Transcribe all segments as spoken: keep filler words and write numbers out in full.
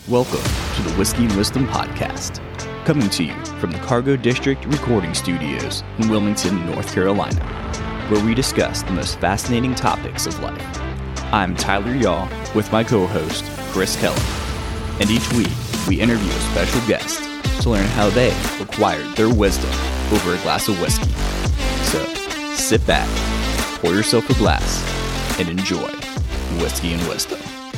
Welcome to the Whiskey and Wisdom Podcast, coming to you from the Cargo District Recording Studios in Wilmington, North Carolina, where we discuss the most fascinating topics of life. I'm Tyler Yaw with my co-host, Chris Keller, and each week we interview a special guest to learn how they acquired their wisdom over a glass of whiskey. So, sit back, pour yourself a glass, and enjoy Whiskey and Wisdom.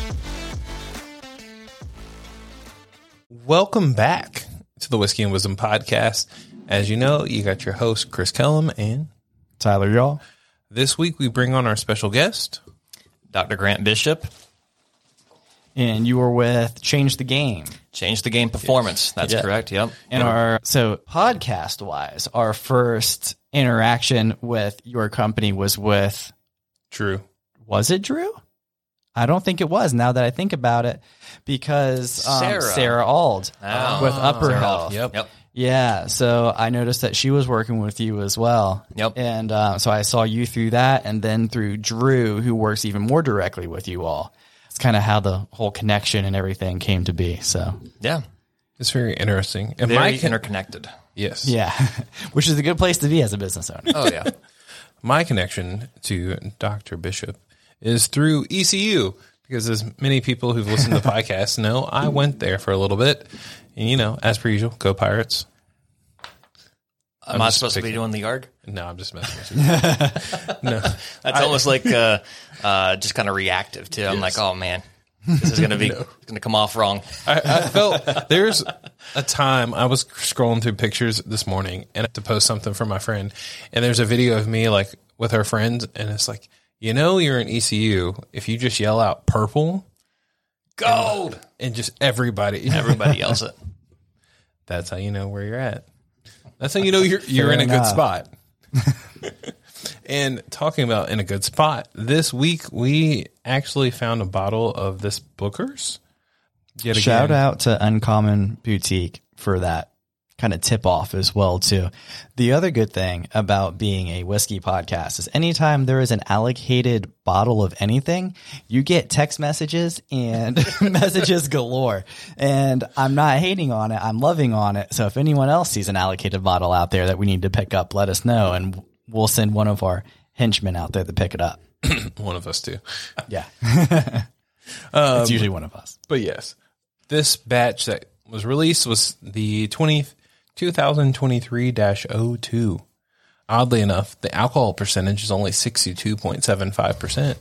Welcome back to the Whiskey and Wisdom Podcast. As you know, you got your host, Chris Kellum, and Tyler Yaw. This week we bring on our special guest, Doctor Grant Bishop. And you were with Change the Game. Change the Game Performance. That's Yeah. correct. Yep. And our so podcast wise, our first interaction with your company was with Drew. Was it Drew? I don't think it was. Now that I think about it, because um, Sarah. Sarah Ald Oh, with Upper Sarah Health. Ald. Yep. Yep. Yeah, so I noticed that she was working with you as well. Yep. And uh, so I saw you through that, and then through Drew, who works even more directly with you all. It's kind of how the whole connection and everything came to be. So Yeah. It's very interesting. And Very my con- interconnected. yes, yeah, which is a good place to be as a business owner. Oh, yeah. my connection to Doctor Bishop is through E C U, because as many people who've listened to the podcast know, I went there for a little bit. And, you know, as per usual, go Pirates. Am I just supposed to be picking- doing the yard? No, I'm just messing with you. No, That's almost like uh, uh, just kind of reactive, too. I'm like, oh, man, this is going to be going to come off wrong. I, I felt there's a time I was scrolling through pictures this morning and to post something for my friend, and there's a video of me like with her friends, and it's like, you know, you're in E C U if you just yell out purple, Gold. and, and just everybody, Everybody yells it. that's how you know where you're at. That's how you know you're you're Fair in a good enough. spot. And talking about in a good spot, this week we actually found a bottle of this Booker's. Yet Shout again. out to Uncommon Boutique for that kind of tip off as well too. The other good thing about being a whiskey podcast is anytime there is an allocated bottle of anything, you get text messages and messages galore. And I'm not hating on it. I'm loving on it. So if anyone else sees an allocated bottle out there that we need to pick up, let us know and we'll send one of our henchmen out there to pick it up. One of us too. Yeah. Um, it's usually one of us. But yes, this batch that was released was the twenty, twenty twenty-three dash oh two. Oddly enough, the alcohol percentage is only sixty-two point seven five percent,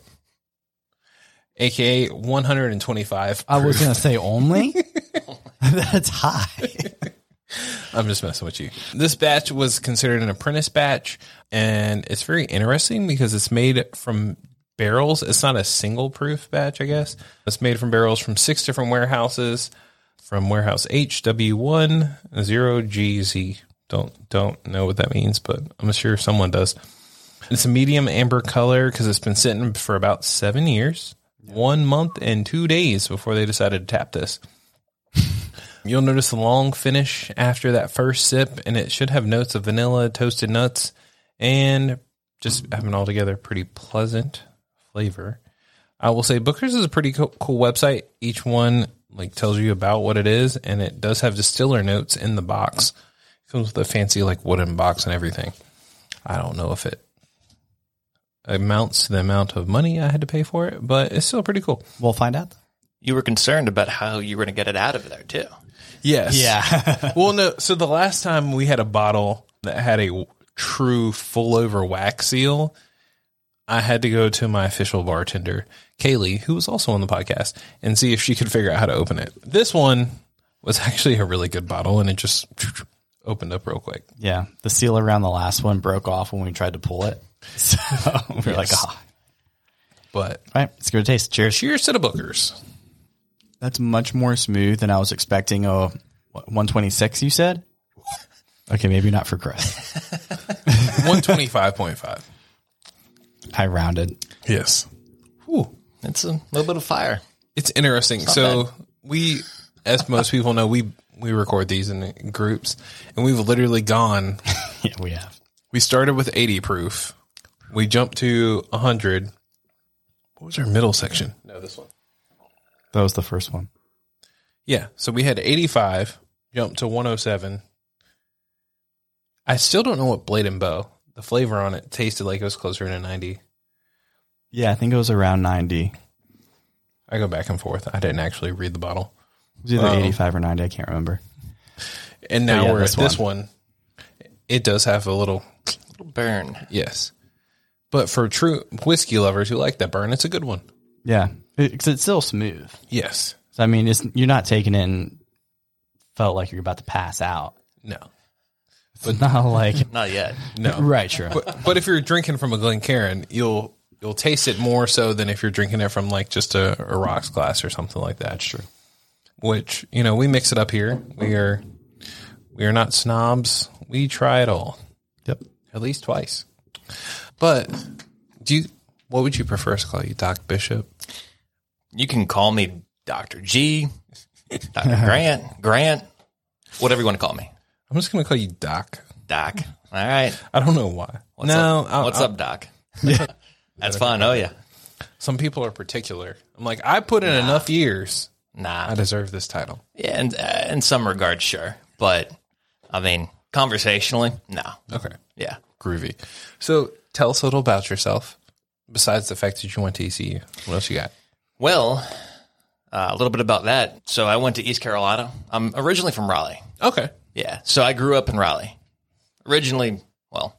a k a one hundred twenty-five I was proof. going to say only? That's high. I'm just messing with you. This batch was considered an apprentice batch, and it's very interesting because it's made from barrels. It's not a single proof batch, I guess. It's made from barrels from six different warehouses, from warehouse H W one zero G Z. Don't don't know what that means, but I'm sure someone does. It's a medium amber color because it's been sitting for about seven years, one month and two days before they decided to tap this. You'll notice the long finish after that first sip, and it should have notes of vanilla, toasted nuts, and just have an altogether pretty pleasant flavor. I will say Booker's is a pretty cool, cool website. Each one like tells you about what it is, and it does have distiller notes in the box. It comes with a fancy like wooden box and everything. I don't know if it amounts to the amount of money I had to pay for it, but it's still pretty cool. We'll find out. You were concerned about how you were going to get it out of there, too. Yes. Yeah. Well, no. So the last time we had a bottle that had a true full over wax seal, I had to go to my official bartender, Kaylee, who was also on the podcast, and see if she could figure out how to open it. This one was actually a really good bottle, and it just opened up real quick. Yeah. The seal around the last one broke off when we tried to pull it. So we were like, Yes. oh. But All right. Let's give it a taste. Cheers. cheers to the Bookers. That's much more smooth than I was expecting. Oh, what, one twenty-six, you said? Okay. Maybe not for Chris. one twenty-five point five. I rounded. Yes. Ooh, it's a little bit of fire. It's interesting. So we, as most people know, we we record these in groups, and we've literally gone. Yeah, we have. We started with eighty proof. We jumped to one hundred. What was our middle section? No, this one. That was the first one. Yeah. So we had eighty-five, jumped to one oh seven. I still don't know what Blade and Bow, the flavor on it tasted like it was closer to ninety. Yeah, I think it was around ninety. I go back and forth. I didn't actually read the bottle. It was either Um, eighty-five or ninety. I can't remember. And now yeah, we're this at this one. It does have a little, Burn. yes. But for true whiskey lovers who like that burn, it's a good one. Yeah, because it's still smooth. Yes. So, I mean, it's you're not taking it and felt like you're about to pass out. No. It's not like Not yet. No. right, sure. But, but if you're drinking from a Glencairn, you'll you'll taste it more so than if you're drinking it from like just a, a rocks glass or something like that. That's true. Which, you know, we mix it up here. We are we are not snobs. We try it all. Yep. At least twice. But do you what would you prefer us to call you, Doc Bishop? You can call me Doctor G, Doctor Grant, Grant, whatever you want to call me. I'm just gonna call you Doc. Doc. All right. I don't know why. What's no, up? I'll, What's I'll, up, Doc? That's fine. Oh, yeah. Some people are particular. I'm like, I put in Nah. enough years. Nah. I deserve this title. Yeah, and, uh, in some regards, sure. But, I mean, conversationally, no. Okay. Yeah. Groovy. So tell us a little about yourself. Besides the fact that you went to E C U, what else you got? Well, uh, a little bit about that. So I went to East Carolina. I'm originally from Raleigh. Okay. Yeah. So I grew up in Raleigh. Originally, well,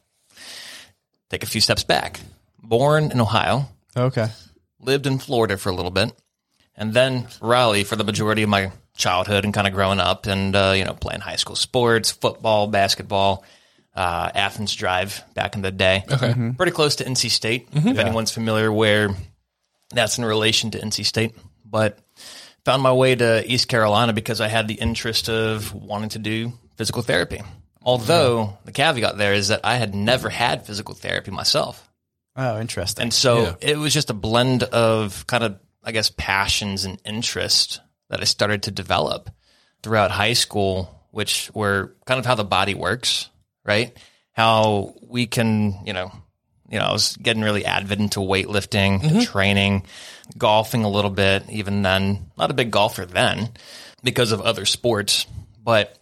take a few steps back. Born in Ohio. Okay. Lived in Florida for a little bit. And then Raleigh for the majority of my childhood and kind of growing up and, uh, you know, playing high school sports, football, basketball, uh, Athens Drive back in the day. Okay. Pretty close to N C State, if anyone's familiar where that's in relation to N C State. But found my way to East Carolina because I had the interest of wanting to do physical therapy. Although the caveat there is that I had never had physical therapy myself. Oh, interesting. And so Yeah. it was just a blend of kind of, I guess, passions and interest that I started to develop throughout high school, which were kind of how the body works, right? How we can, you know, you know, I was getting really avid into weightlifting, Mm-hmm. training, golfing a little bit, even then. Not a big golfer then because of other sports, but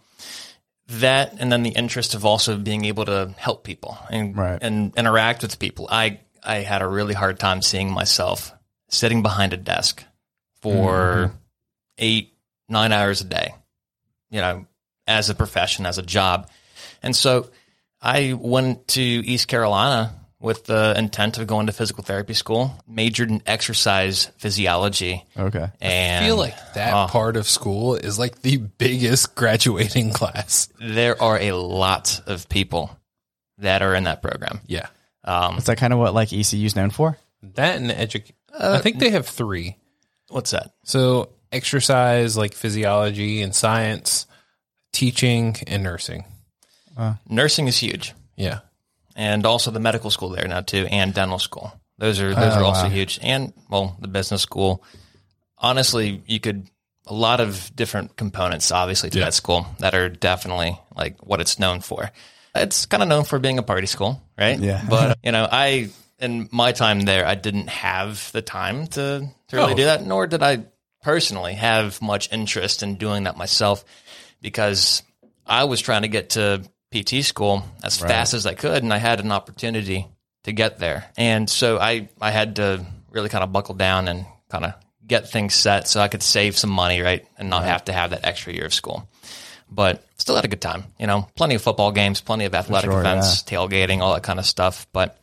that and then the interest of also being able to help people and, Right. and interact with people. I, I had a really hard time seeing myself sitting behind a desk for eight, nine hours a day, you know, as a profession, as a job. And so I went to East Carolina with the intent of going to physical therapy school, majored in exercise physiology. Okay. And I feel like that Oh. part of school is like the biggest graduating class. there are a lot of people that are in that program. Yeah. Um, Is that kind of what like E C U is known for? That and edu- I think they have three. what's that? So exercise, like physiology and science, teaching and nursing. Nursing is huge. Yeah. And also the medical school there now too, and dental school. Those are those Oh, are also wow. huge. And well, the business school. Honestly, you could a lot of different components, obviously, to Yeah. that school that are definitely like what it's known for. It's kind of known for being a party school, right? Yeah. But you know, I in my time there, I didn't have the time to to really Oh. do that, nor did I personally have much interest in doing that myself, because I was trying to get to P T school as fast as I could, and I had an opportunity to get there. And so I, I had to really kind of buckle down and kind of get things set so I could save some money, right, and not have to have that extra year of school. But still had a good time, you know, plenty of football games, plenty of athletic sure, events, tailgating, all that kind of stuff. But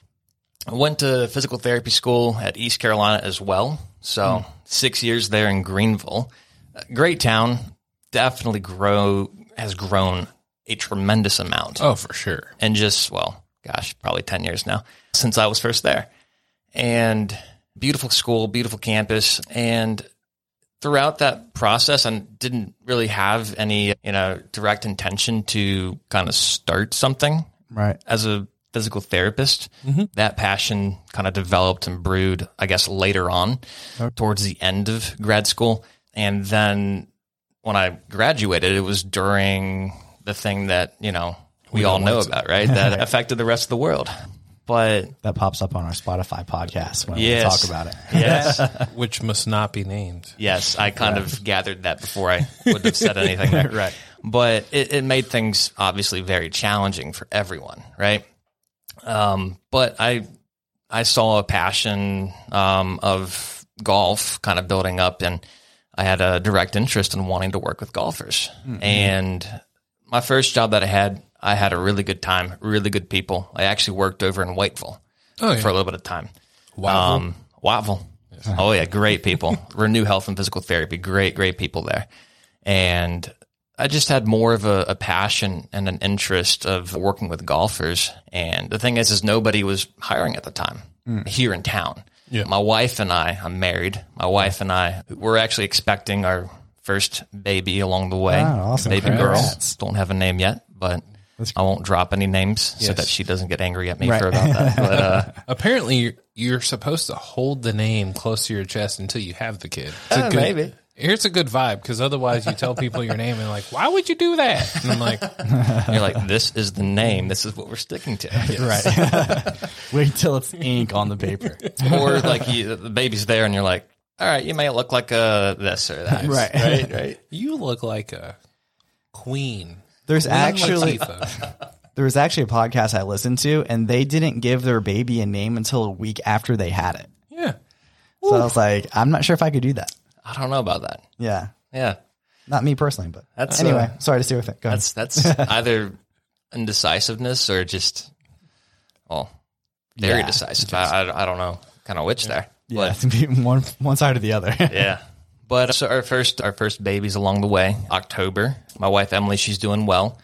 I went to physical therapy school at East Carolina as well. So six years there in Greenville. Great town, definitely grow has grown a tremendous amount. Oh, for sure. And just, well, gosh, probably ten years now since I was first there. And beautiful school, beautiful campus. And throughout that process, I didn't really have any, you know, direct intention to kind of start something Right. as a physical therapist. That passion kind of developed and brewed, I guess, later on towards the end of grad school. And then when I graduated, it was during the thing that, you know, we, all know about, right? That affected the rest of the world. But That pops up on our Spotify podcast when Yes. we talk about it. yes, Which must not be named. yes, I kind of gathered that before I would have said anything there. Right. But it, it made things obviously very challenging for everyone, right? Um, but I I saw a passion um, of golf kind of building up, and I had a direct interest in wanting to work with golfers. Mm-hmm. And my first job that I had, I had a really good time, really good people. I actually worked over in Whiteville Oh, yeah. for a little bit of time. Wow. Um, Whiteville. Oh, yeah, great people. Renew Health and Physical Therapy, great, great people there. And I just had more of a, a passion and an interest of working with golfers. And the thing is, is nobody was hiring at the time mm. here in town. Yeah. My wife and I, I'm married. My wife and I, we're actually expecting our first baby along the way. Oh, awesome. Baby Congrats. girl. Don't have a name yet, but I won't drop any names so Yes. that she doesn't get angry at me Right. for about that. But uh, Apparently, you're, you're supposed to hold the name close to your chest until you have the kid. It's a Uh, good, maybe. Here's a good vibe, because otherwise you tell people your name and like, why would you do that? And I'm like, you're like, this is the name. This is what we're sticking to. Right. Wait till it's ink on the paper. Or like you, the baby's there and you're like, all right, you may look like a this or that. Right. Right. Right. you look like a queen. There's Queen actually Latifah. there was actually a podcast I listened to, and they didn't give their baby a name until a week after they had it. Yeah. So I was like, I'm not sure if I could do that. I don't know about that. Yeah. Yeah. Not me personally, but That's, anyway, uh, sorry to steer with it. Go ahead. That's, that's either indecisiveness or just, well, very Yeah, decisive. I, I, I don't know kind of which there. Yeah, to be one one side or the other. Yeah. But so our first our first baby's along the way, October. My wife Emily, she's doing well.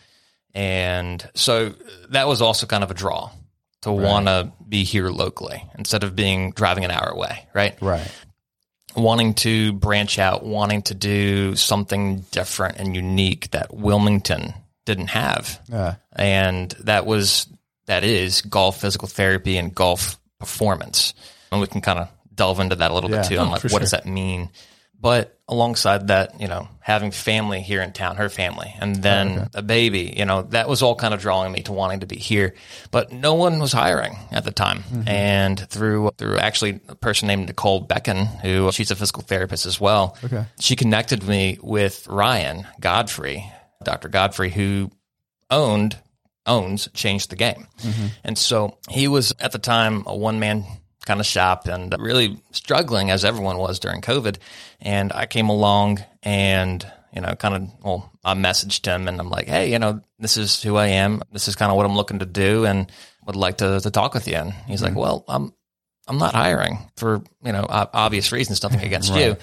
And so that was also kind of a draw to want to be here locally instead of being driving an hour away, right? Right. Wanting to branch out, wanting to do something different and unique that Wilmington didn't have. Yeah. And that was that is golf physical therapy and golf performance. And we can kind of delve into that a little Yeah. bit too. I'm Oh, like, for what does sure. that mean? But alongside that, you know, having family here in town, her family, and then Oh, okay. a baby, you know, that was all kind of drawing me to wanting to be here. But no one was hiring at the time. Mm-hmm. And through through actually a person named Nicole Becken, who she's a physical therapist as well. Okay. She connected me with Ryan Godfrey, Doctor Godfrey, who owned owns Changed the Game. Mm-hmm. And so he was at the time a one man kind of shop and really struggling as everyone was during COVID. And I came along and, you know, kind of, well, I messaged him and I'm like, hey, you know, this is who I am. This is kind of what I'm looking to do and would like to, to talk with you. And he's Mm-hmm. like, well, I'm, I'm not hiring for, you know, ob- obvious reasons, nothing against you,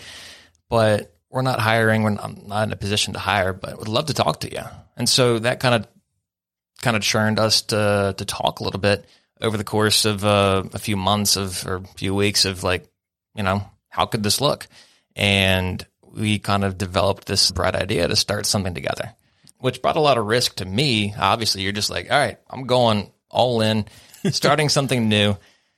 but we're not hiring. We're not, I'm not in a position to hire, but would love to talk to you. And so that kind of, kind of churned us to, to talk a little bit over the course of uh, a few months of or a few weeks of like, you know, how could this look? And we kind of developed this bright idea to start something together, which brought a lot of risk to me. Obviously, you're just like, all right, I'm going all in, starting something new.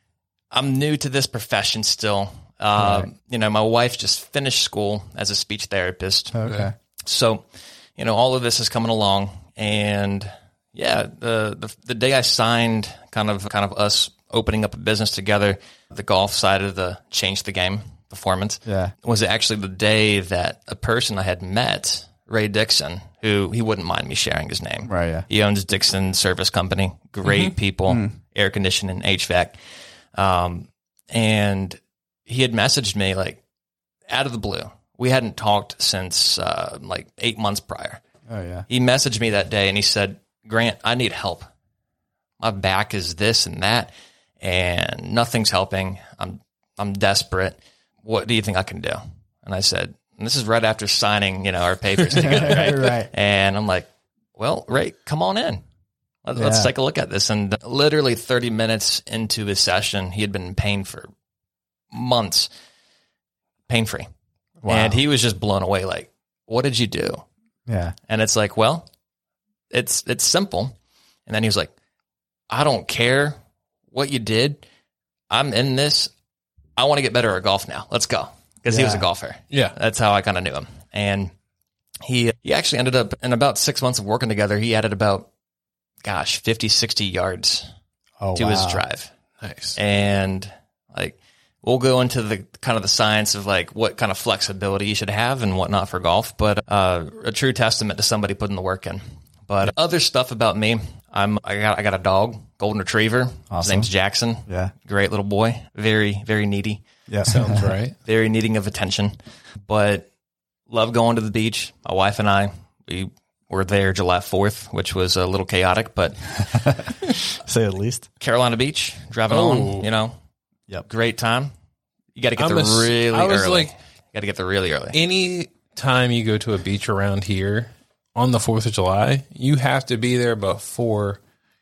I'm new to this profession still. Uh, Right. You know, my wife just finished school as a speech therapist. Okay. So, you know, all of this is coming along, and yeah, the, the the day I signed, kind of kind of us opening up a business together, the golf side of the Change the Game performance, Yeah. was actually the day that a person I had met, Ray Dixon, who he wouldn't mind me sharing his name. Right, yeah. He owns Dixon Service Company, great people, air conditioning, H V A C, um, and he had messaged me like out of the blue. We hadn't talked since uh, like eight months prior. Oh yeah. He messaged me that day and he said, Grant, I need help. My back is this and that, and nothing's helping. I'm I'm desperate. What do you think I can do? And I said, and this is right after signing, you know, our papers together, right? Right. And I'm like, well, Ray, come on in. Let's, let's Yeah. take a look at this. And literally thirty minutes into his session, he had been in pain for months, pain free. Wow. And he was just blown away. Like, what did you do? Yeah. And it's like, well, it's it's simple. And then he was like, I don't care what you did. I'm in this. I want to get better at golf now. Let's go. Because he was a Yeah. golfer. Yeah. That's how I kind of knew him. And he he actually ended up, in about six months of working together, he added about, gosh, fifty, sixty yards Oh, to wow. his drive. Nice. And like, we'll go into the kind of the science of like what kind of flexibility you should have and whatnot for golf, but uh, a true testament to somebody putting the work in. But other stuff about me, I'm I got I got a dog, golden retriever. His Awesome. name's Jackson. Yeah. Great little boy. Very very needy. Yeah. Sounds right. Very needing of attention. But love going to the beach. My wife and I, we were there July fourth, which was a little chaotic, but Say at least. Carolina Beach, driving Oh. on, you know, Yep. great time. You got to get I'm there a s- really I was early. like- you got to get there really early. Any time you go to a beach around here on the fourth of July, you have to be there before,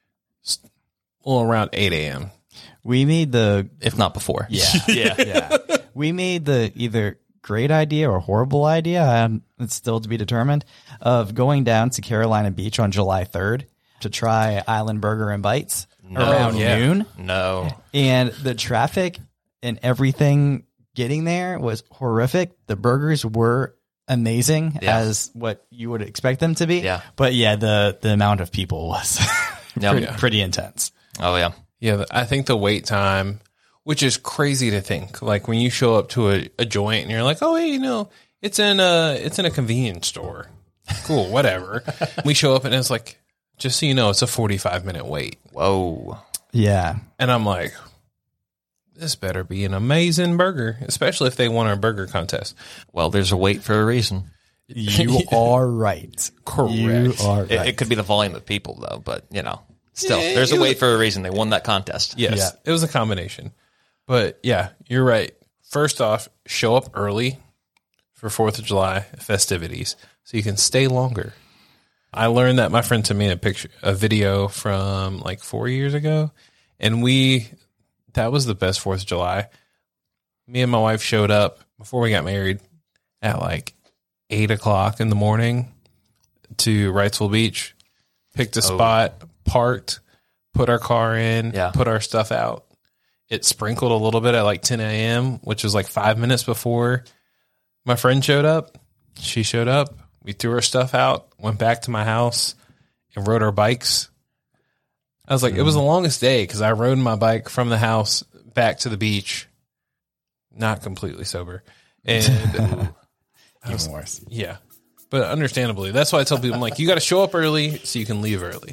well, around eight a.m. We made the If not before. yeah Yeah. yeah we made the either great idea or horrible idea. Um, it's still to be determined of going down to Carolina Beach on July third to try Island Burger and Bites around yeah. noon, No. and the traffic and everything getting there was horrific. The burgers were amazing Yeah. as what you would expect them to be. Yeah. But yeah, the the amount of people was Yeah. pretty, Yeah. pretty intense. Oh, yeah. Yeah, the- I think the wait time, which is crazy to think, like when you show up to a, a joint and you're like, oh, hey, you know, it's in a it's in a convenience store. Cool, whatever. We show up and it's like, just so you know, it's a forty-five minute wait. Whoa. Yeah. And I'm like, this better be an amazing burger, especially if they won our burger contest. Well, there's a wait for a reason. You are right. Correct. You are right. It, it could be the volume of people, though, but, you know, still, Yeah, there's it a was- wait for a reason. They won that contest. Yes, Yeah. it was a combination. But yeah, you're right. First off, show up early for fourth of July festivities so you can stay longer. I learned that my friend sent me a picture, a video from like four years ago, and we, that was the best fourth of July. Me and my wife showed up before we got married at like eight o'clock in the morning to Wrightsville Beach, picked a spot, parked, put our car in, Yeah. put our stuff out. It sprinkled a little bit at like ten a.m., which was like five minutes before my friend showed up. She showed up. We threw our stuff out, went back to my house, and rode our bikes. I was like, it was the longest day because I rode my bike from the house back to the beach, not completely sober. And Even worse. yeah, but understandably, that's why I tell people, I'm like, you got to show up early so you can leave early.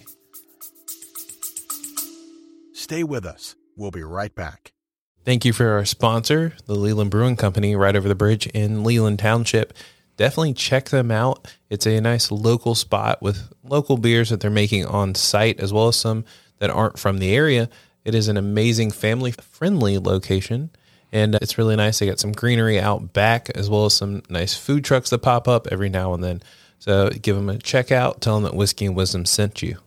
Stay with us. We'll be right back. Thank you for our sponsor, the Leland Brewing Company, right over the bridge in Leland Township. Definitely check them out. It's a nice local spot with local beers that they're making on site, as well as some that aren't from the area. It is an amazing family-friendly location, and it's really nice. They got some greenery out back, as well as some nice food trucks that pop up every now and then. So give them a check out. Tell them that Whiskey and Wisdom sent you.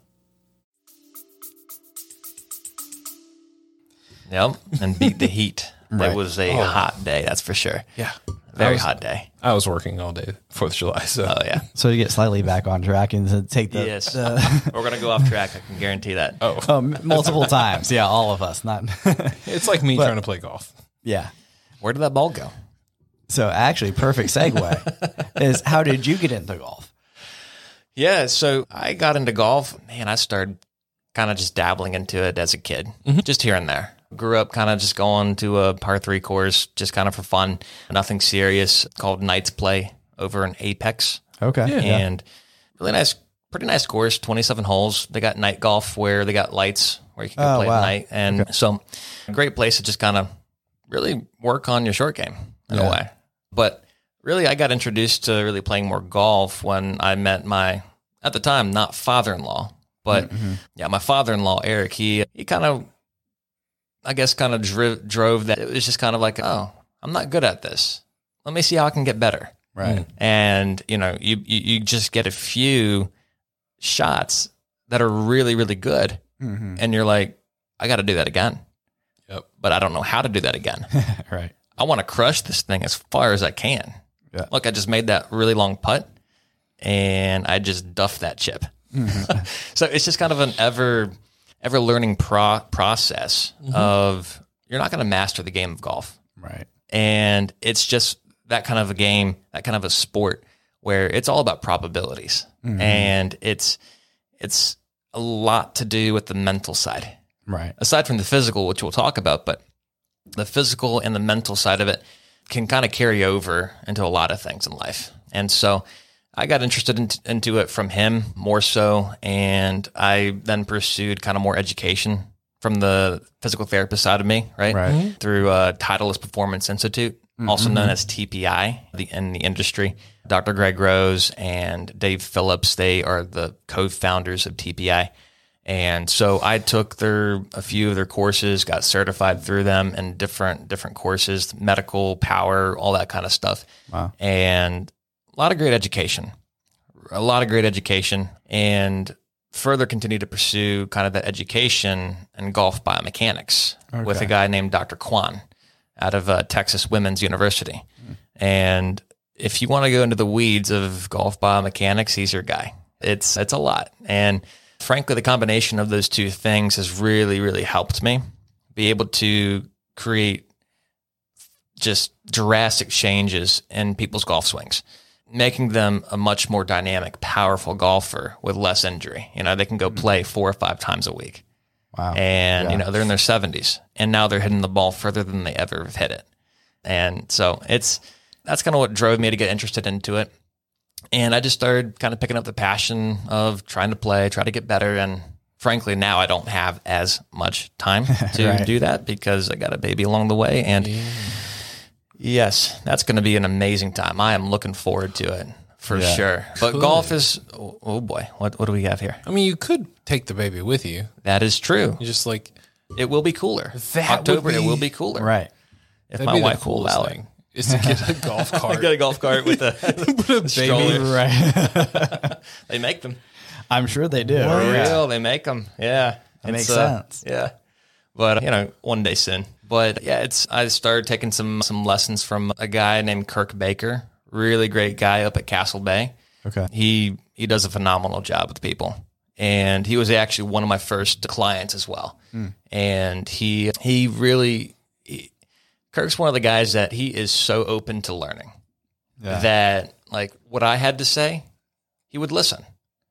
Yep. And beat the heat. Right. It was a hot day, that's for sure. Yeah. Very I was, hot day. I was working all day, fourth of July, so. Oh, yeah. So to get slightly back on track and to take the, Yes. the We're going to go off track. I can guarantee that. Oh, um, multiple times. Yeah, all of us. Not it's like me trying to play golf. yeah. Where did that ball go? So actually, perfect segue is how did you get into golf? Yeah, so I got into golf. Man, I started kind of just dabbling into it as a kid, just here and there. Grew up kind of just going to a par three course, just kind of for fun. Nothing serious, called Knights Play over in Apex. Okay. Yeah. And really nice, pretty nice course, twenty-seven holes. They got night golf where they got lights where you can go Oh, play wow. at night. And so a great place to just kind of really work on your short game in Yeah. a way. But really, I got introduced to really playing more golf when I met my, at the time, not father-in-law, but yeah, my father-in-law, Eric, he, he kind of, I guess, kind of dri- drove that. It was just kind of like, oh, I'm not good at this. Let me see how I can get better. Right. And, you know, you, you, you just get a few shots that are really, really good. Mm-hmm. And you're like, I got to do that again. Yep. But I don't know how to do that again. Right. I want to crush this thing as far as I can. Yeah. Look, I just made that really long putt and I just duffed that chip. So it's just kind of an ever, ever learning pro- process of you're not going to master the game of golf. Right. And it's just that kind of a game, that kind of a sport where it's all about probabilities. And it's, it's a lot to do with the mental side. Right. Aside from the physical, which we'll talk about, but the physical and the mental side of it can kind of carry over into a lot of things in life. And so I got interested in, into it from him more so. And I then pursued kind of more education from the physical therapist side of me, right? Right. Mm-hmm. Through uh, Titleist Performance Institute, mm-hmm. also known as T P I the, in the industry. Doctor Greg Rose and Dave Phillips, they are the co-founders of T P I. And so I took their a few of their courses, got certified through them in different different courses, medical, power, all that kind of stuff. Wow. And a lot of great education, a lot of great education, and further continue to pursue kind of that education in golf biomechanics okay. with a guy named Doctor Kwan out of uh, Texas Women's University. Mm. And if you want to go into the weeds of golf biomechanics, he's your guy. It's it's a lot. And frankly, the combination of those two things has really, really helped me be able to create just drastic changes in people's golf swings, making them a much more dynamic, powerful golfer with less injury. You know, they can go play four or five times a week. Wow. And, yeah. you know, they're in their seventies and now they're hitting the ball further than they ever have hit it. And so it's, that's kind of what drove me to get interested into it. And I just started kind of picking up the passion of trying to play, try to get better. And frankly, now I don't have as much time to right. do that because I got a baby along the way. And yeah. yes, that's going to be an amazing time. I am looking forward to it for yeah. sure. But could. golf is, oh, oh boy, what what do we have here? I mean, you could take the baby with you. That is true. You just like, it will be cooler. That October, would be, it will be cooler. Right. If That'd my wife will allow thing, it. Is to get a golf cart. Get a golf cart with a, Put a stroller. baby. Right. They make them. I'm sure they do. For yeah. real, they make them. Yeah. That makes uh, sense. Yeah. But, uh, you know, one day soon. But yeah, it's, I started taking some, some lessons from a guy named Kirk Baker, really great guy up at Castle Bay. Okay. He, he does a phenomenal job with people. And he was actually one of my first clients as well. Mm. And he, he really, he, Kirk's one of the guys that he is so open to learning yeah. that like what I had to say, he would listen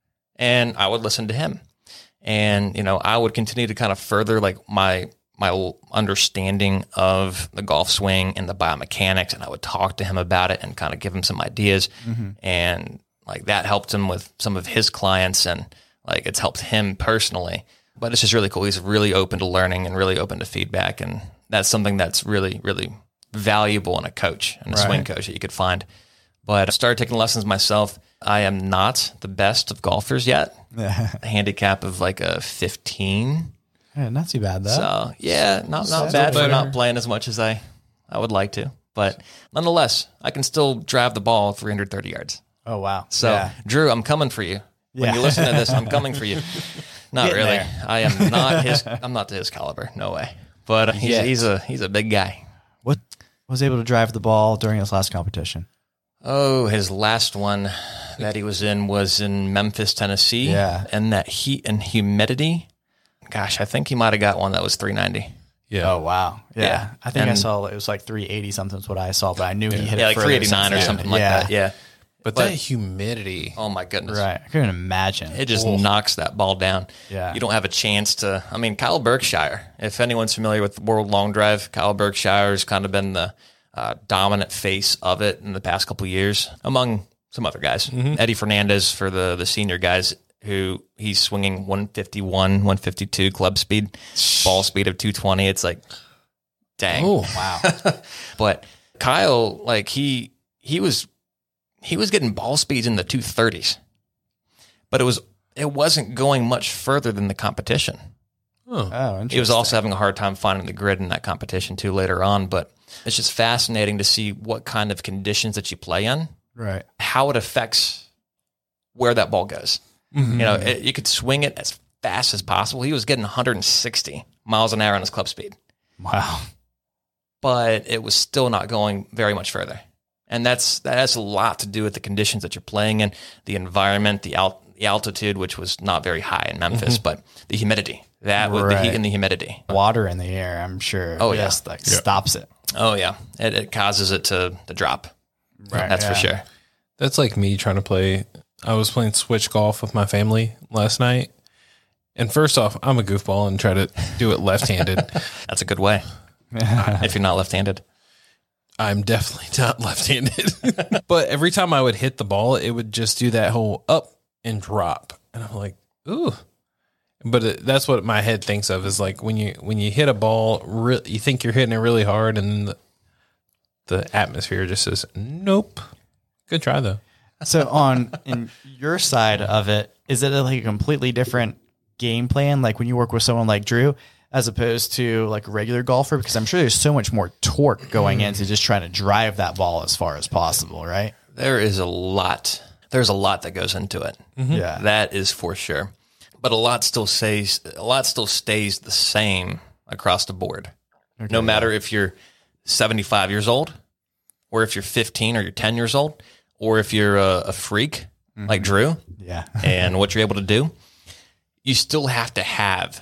and I would listen to him. And, you know, I would continue to kind of further like my, my understanding of the golf swing and the biomechanics. And I would talk to him about it and kind of give him some ideas. Mm-hmm. And like that helped him with some of his clients and like it's helped him personally. But it's just really cool. He's really open to learning and really open to feedback. And that's something that's really, really valuable in a coach and a right. swing coach that you could find. But I started taking lessons myself. I am not the best of golfers yet. A handicap of like a fifteen. Yeah, not too bad though. So yeah, not not bad for not playing as much as I, I would like to. But nonetheless, I can still drive the ball three hundred thirty yards. Oh wow. So yeah. Drew, I'm coming for you. When yeah. you listen to this, I'm coming for you. Not Getting really. there. I am not his. I'm not to his caliber. No way. But he's Yet. he's a he's a big guy. What was able to drive the ball during his last competition? Oh, his last one that he was in was in Memphis, Tennessee. Yeah. And that heat and humidity. Gosh, I think he might have got one that was three ninety. Yeah. Oh wow. Yeah. Yeah. I think and, I saw it was like three eighty something is what I saw, but I knew yeah. he hit yeah, it like further three eighty-nine or since something then. like yeah. that. Yeah. But, But that humidity. Oh my goodness. Right. I couldn't imagine. It just Ooh. knocks that ball down. Yeah. You don't have a chance to, I mean, Kyle Berkshire, if anyone's familiar with the World Long Drive, Kyle Berkshire has kind of been the uh, dominant face of it in the past couple of years, among some other guys. Mm-hmm. Eddie Fernandez for the, the senior guys, who he's swinging one fifty-one, one fifty-two club speed, ball speed of two twenty. It's like, dang. Oh, wow. But Kyle, like he, he was, he was getting ball speeds in the two thirties, but it was, it wasn't going much further than the competition. Oh, Oh, interesting. He was also having a hard time finding the grid in that competition too later on, but it's just fascinating to see what kind of conditions that you play in, right. how it affects where that ball goes. Mm-hmm. You know, it, you could swing it as fast as possible. He was getting one hundred sixty miles an hour on his club speed. Wow. But it was still not going very much further. And that's that has a lot to do with the conditions that you're playing in, the environment, the, alt, the altitude, which was not very high in Memphis, mm-hmm. but the humidity. That was Right. the heat and the humidity. Water in the air, I'm sure. Oh, yeah. just like stops it. Oh, yeah. It, it causes it to, to drop. Right, That's yeah. for sure. that's like me trying to play. I was playing switch golf with my family last night, And first off, I'm a goofball and try to do it left-handed. That's a good way. If you're not left-handed. I'm definitely not left-handed. But every time I would hit the ball, it would just do that whole up and drop. And I'm like, ooh. But it, that's what my head thinks of is like when you when you hit a ball, re- you think you're hitting it really hard, and then the, the atmosphere just says, nope. Good try, though. So on in your side of it, is it like a completely different game plan? Like when you work with someone like Drew, as opposed to like a regular golfer, because I'm sure there's so much more torque going into just trying to drive that ball as far as possible, right? There is a lot. There's a lot that goes into it. Mm-hmm. Yeah. That is for sure. But a lot still stays, a lot still stays the same across the board. Okay, no matter yeah. if you're seventy-five years old or if you're fifteen or you're ten years old or if you're a, a freak mm-hmm. like Drew yeah. and what you're able to do, you still have to have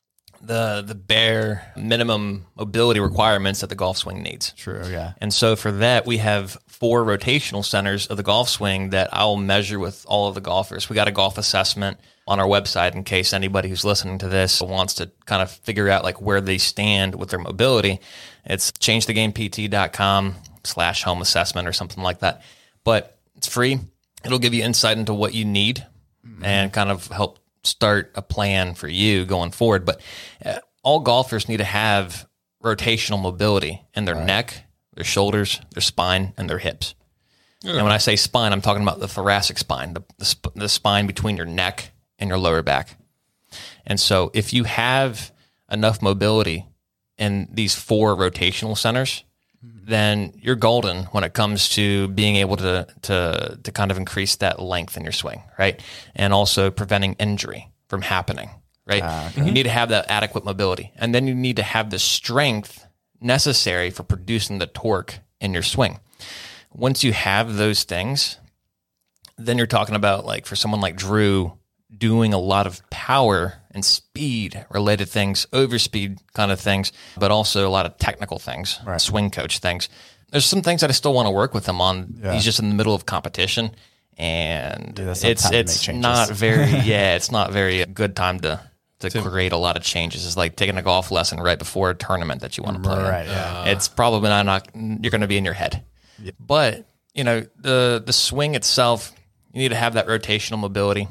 the the bare minimum mobility requirements that the golf swing needs. True, yeah. And so for that, we have four rotational centers of the golf swing that I'll measure with all of the golfers. We got a golf assessment on our website in case anybody who's listening to this wants to kind of figure out like where they stand with their mobility. It's change the game p t dot com slash home assessment or something like that. But it's free. It'll give you insight into what you need mm-hmm. and kind of help start a plan for you going forward. But uh, all golfers need to have rotational mobility in their right. neck, their shoulders, their spine, and their hips. Yeah. And when I say spine, I'm talking about the thoracic spine, the, the, sp- the spine between your neck and your lower back. And so if you have enough mobility in these four rotational centers, then you're golden when it comes to being able to to to kind of increase that length in your swing, right? And also preventing injury from happening, right? Uh, okay. You need to have that adequate mobility. And then you need to have the strength necessary for producing the torque in your swing. Once you have those things, then you're talking about like for someone like Drew doing a lot of power and speed related things, overspeed kind of things, but also a lot of technical things, right. swing coach things. There's some things that I still want to work with him on. Yeah. He's just in the middle of competition, and Dude, it's it's not very yeah, it's not very good time to to create a lot of changes. It's like taking a golf lesson right before a tournament that you want to play. Right, yeah. It's probably not, not you're going to be in your head. Yeah. But, you know, the the swing itself, you need to have that rotational mobility.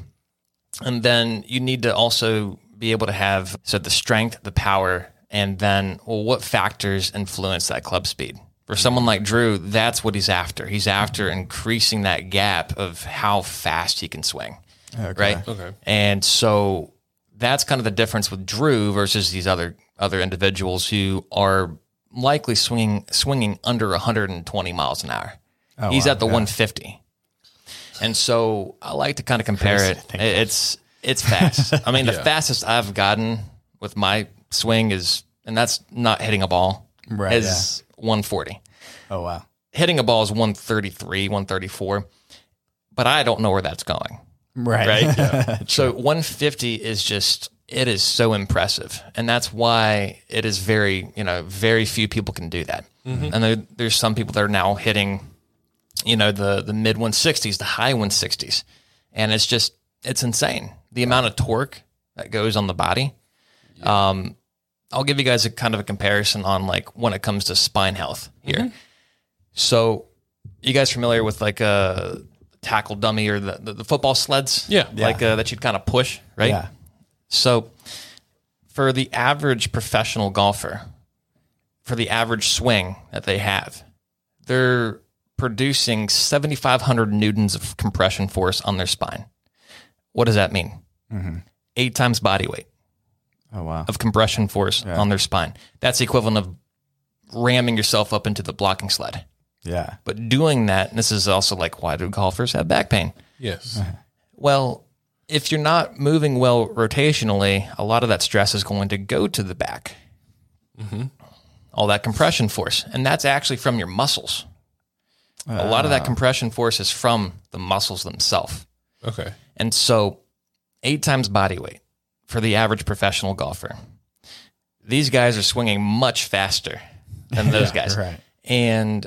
And then you need to also be able to have so the strength, the power, and then, well, what factors influence that club speed? For someone like Drew, that's what he's after. He's after increasing that gap of how fast he can swing, okay. right? Okay. And so that's kind of the difference with Drew versus these other other individuals who are likely swinging swinging under one hundred twenty miles an hour. Oh, he's wow. at the yeah. one fifty. And so I like to kind of compare Crazy. it. It's it's fast. I mean, yeah. the fastest I've gotten with my swing is, and that's not hitting a ball, right, is yeah. one forty. Oh, wow. Hitting a ball is one thirty-three, one thirty-four, but I don't know where that's going. Right. Right? Yeah. So one fifty is just, it is so impressive. And that's why it is very, you know, very few people can do that. Mm-hmm. And there, there's some people that are now hitting, you know, the, the mid one sixties, the high one sixties. And it's just, it's insane. The amount of torque that goes on the body. Yeah. Um, I'll give you guys a kind of a comparison on like when it comes to spine health here. Mm-hmm. So you guys familiar with like a tackle dummy or the, the, the football sleds? Yeah. Like yeah. Uh, that you'd kind of push, right? Yeah. So for the average professional golfer, for the average swing that they have, they're producing seventy-five hundred newtons of compression force on their spine. What does that mean? Mm-hmm. Eight times body weight. Oh, wow. Of compression force yeah. on their spine. That's the equivalent of ramming yourself up into the blocking sled. Yeah. But doing that, and this is also like, why do golfers have back pain? Yes. Well, if you're not moving well rotationally, a lot of that stress is going to go to the back. Mm-hmm. All that compression force. And that's actually from your muscles. Uh, a lot of that compression force is from the muscles themselves. Okay. And so eight times body weight for the average professional golfer. These guys are swinging much faster than those yeah, guys. Right. And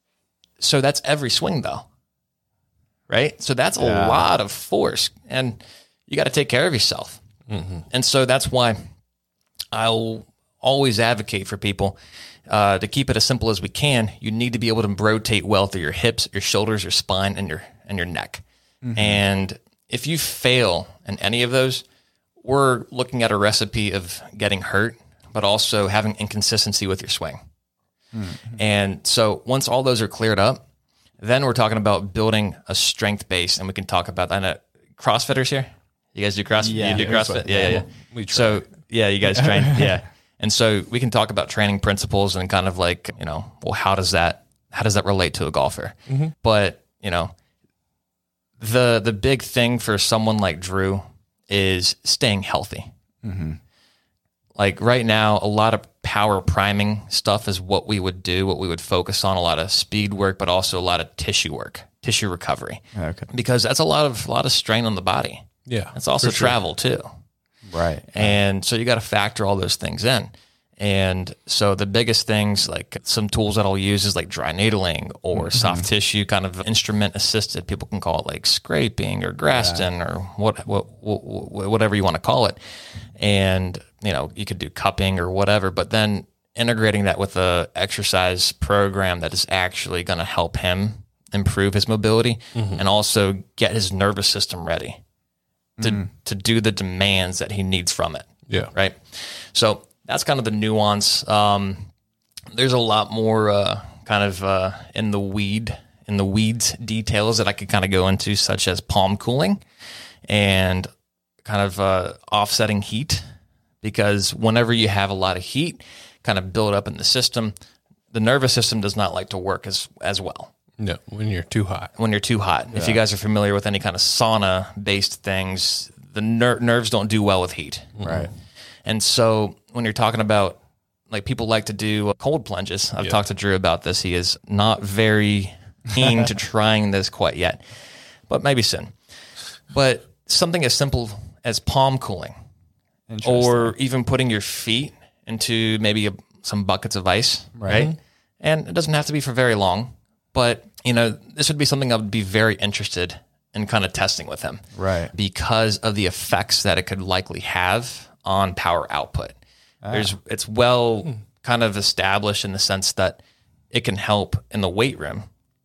so that's every swing, though. Right? So that's yeah. a lot of force. And you got to take care of yourself. Mm-hmm. And so that's why I'll always advocate for people uh, to keep it as simple as we can. You need to be able to rotate well through your hips, your shoulders, your spine, and your and your neck. Mm-hmm. And if you fail in any of those, we're looking at a recipe of getting hurt, but also having inconsistency with your swing. Mm-hmm. And so once all those are cleared up, then we're talking about building a strength base, and we can talk about that. Uh, CrossFitters here? You guys do CrossFit? Yeah, you do CrossFit? Yeah, yeah, yeah. We try. So, yeah, you guys train. Yeah. And so we can talk about training principles and kind of like, you know, well, how does that, how does that relate to a golfer? Mm-hmm. But, you know, the, the big thing for someone like Drew is staying healthy. Mm-hmm. Like right now, a lot of power priming stuff is what we would do, what we would focus on, a lot of speed work, but also a lot of tissue work, tissue recovery. Okay. Because that's a lot of, a lot of strain on the body. Yeah. It's also travel too. Right. And so you got to factor all those things in. And so the biggest things, like some tools that I'll use is like dry needling or mm-hmm. soft tissue kind of instrument assisted. People can call it like scraping or Graston yeah. or what, what, what, whatever you want to call it. And, you know, you could do cupping or whatever, but then integrating that with a exercise program that is actually going to help him improve his mobility mm-hmm. and also get his nervous system ready to, mm-hmm. to do the demands that he needs from it. Yeah. Right. So that's kind of the nuance. Um, there's a lot more uh, kind of uh, in the weed, in the weeds details that I could kind of go into, such as palm cooling and kind of uh, offsetting heat, because whenever you have a lot of heat kind of build up in the system, the nervous system does not like to work as as well. No, when you're too hot. When you're too hot. Yeah. If you guys are familiar with any kind of sauna-based things, the ner- nerves don't do well with heat. Right. And so when you're talking about, like, people like to do cold plunges. I've yeah. talked to Drew about this. He is not very keen to trying this quite yet, but maybe soon. But something as simple as palm cooling, or even putting your feet into maybe a, some buckets of ice, right. right? And it doesn't have to be for very long, but, you know, this would be something I would be very interested in kind of testing with him. Right. Because of the effects that it could likely have on power output. Ah. There's, it's well kind of established in the sense that it can help in the weight room,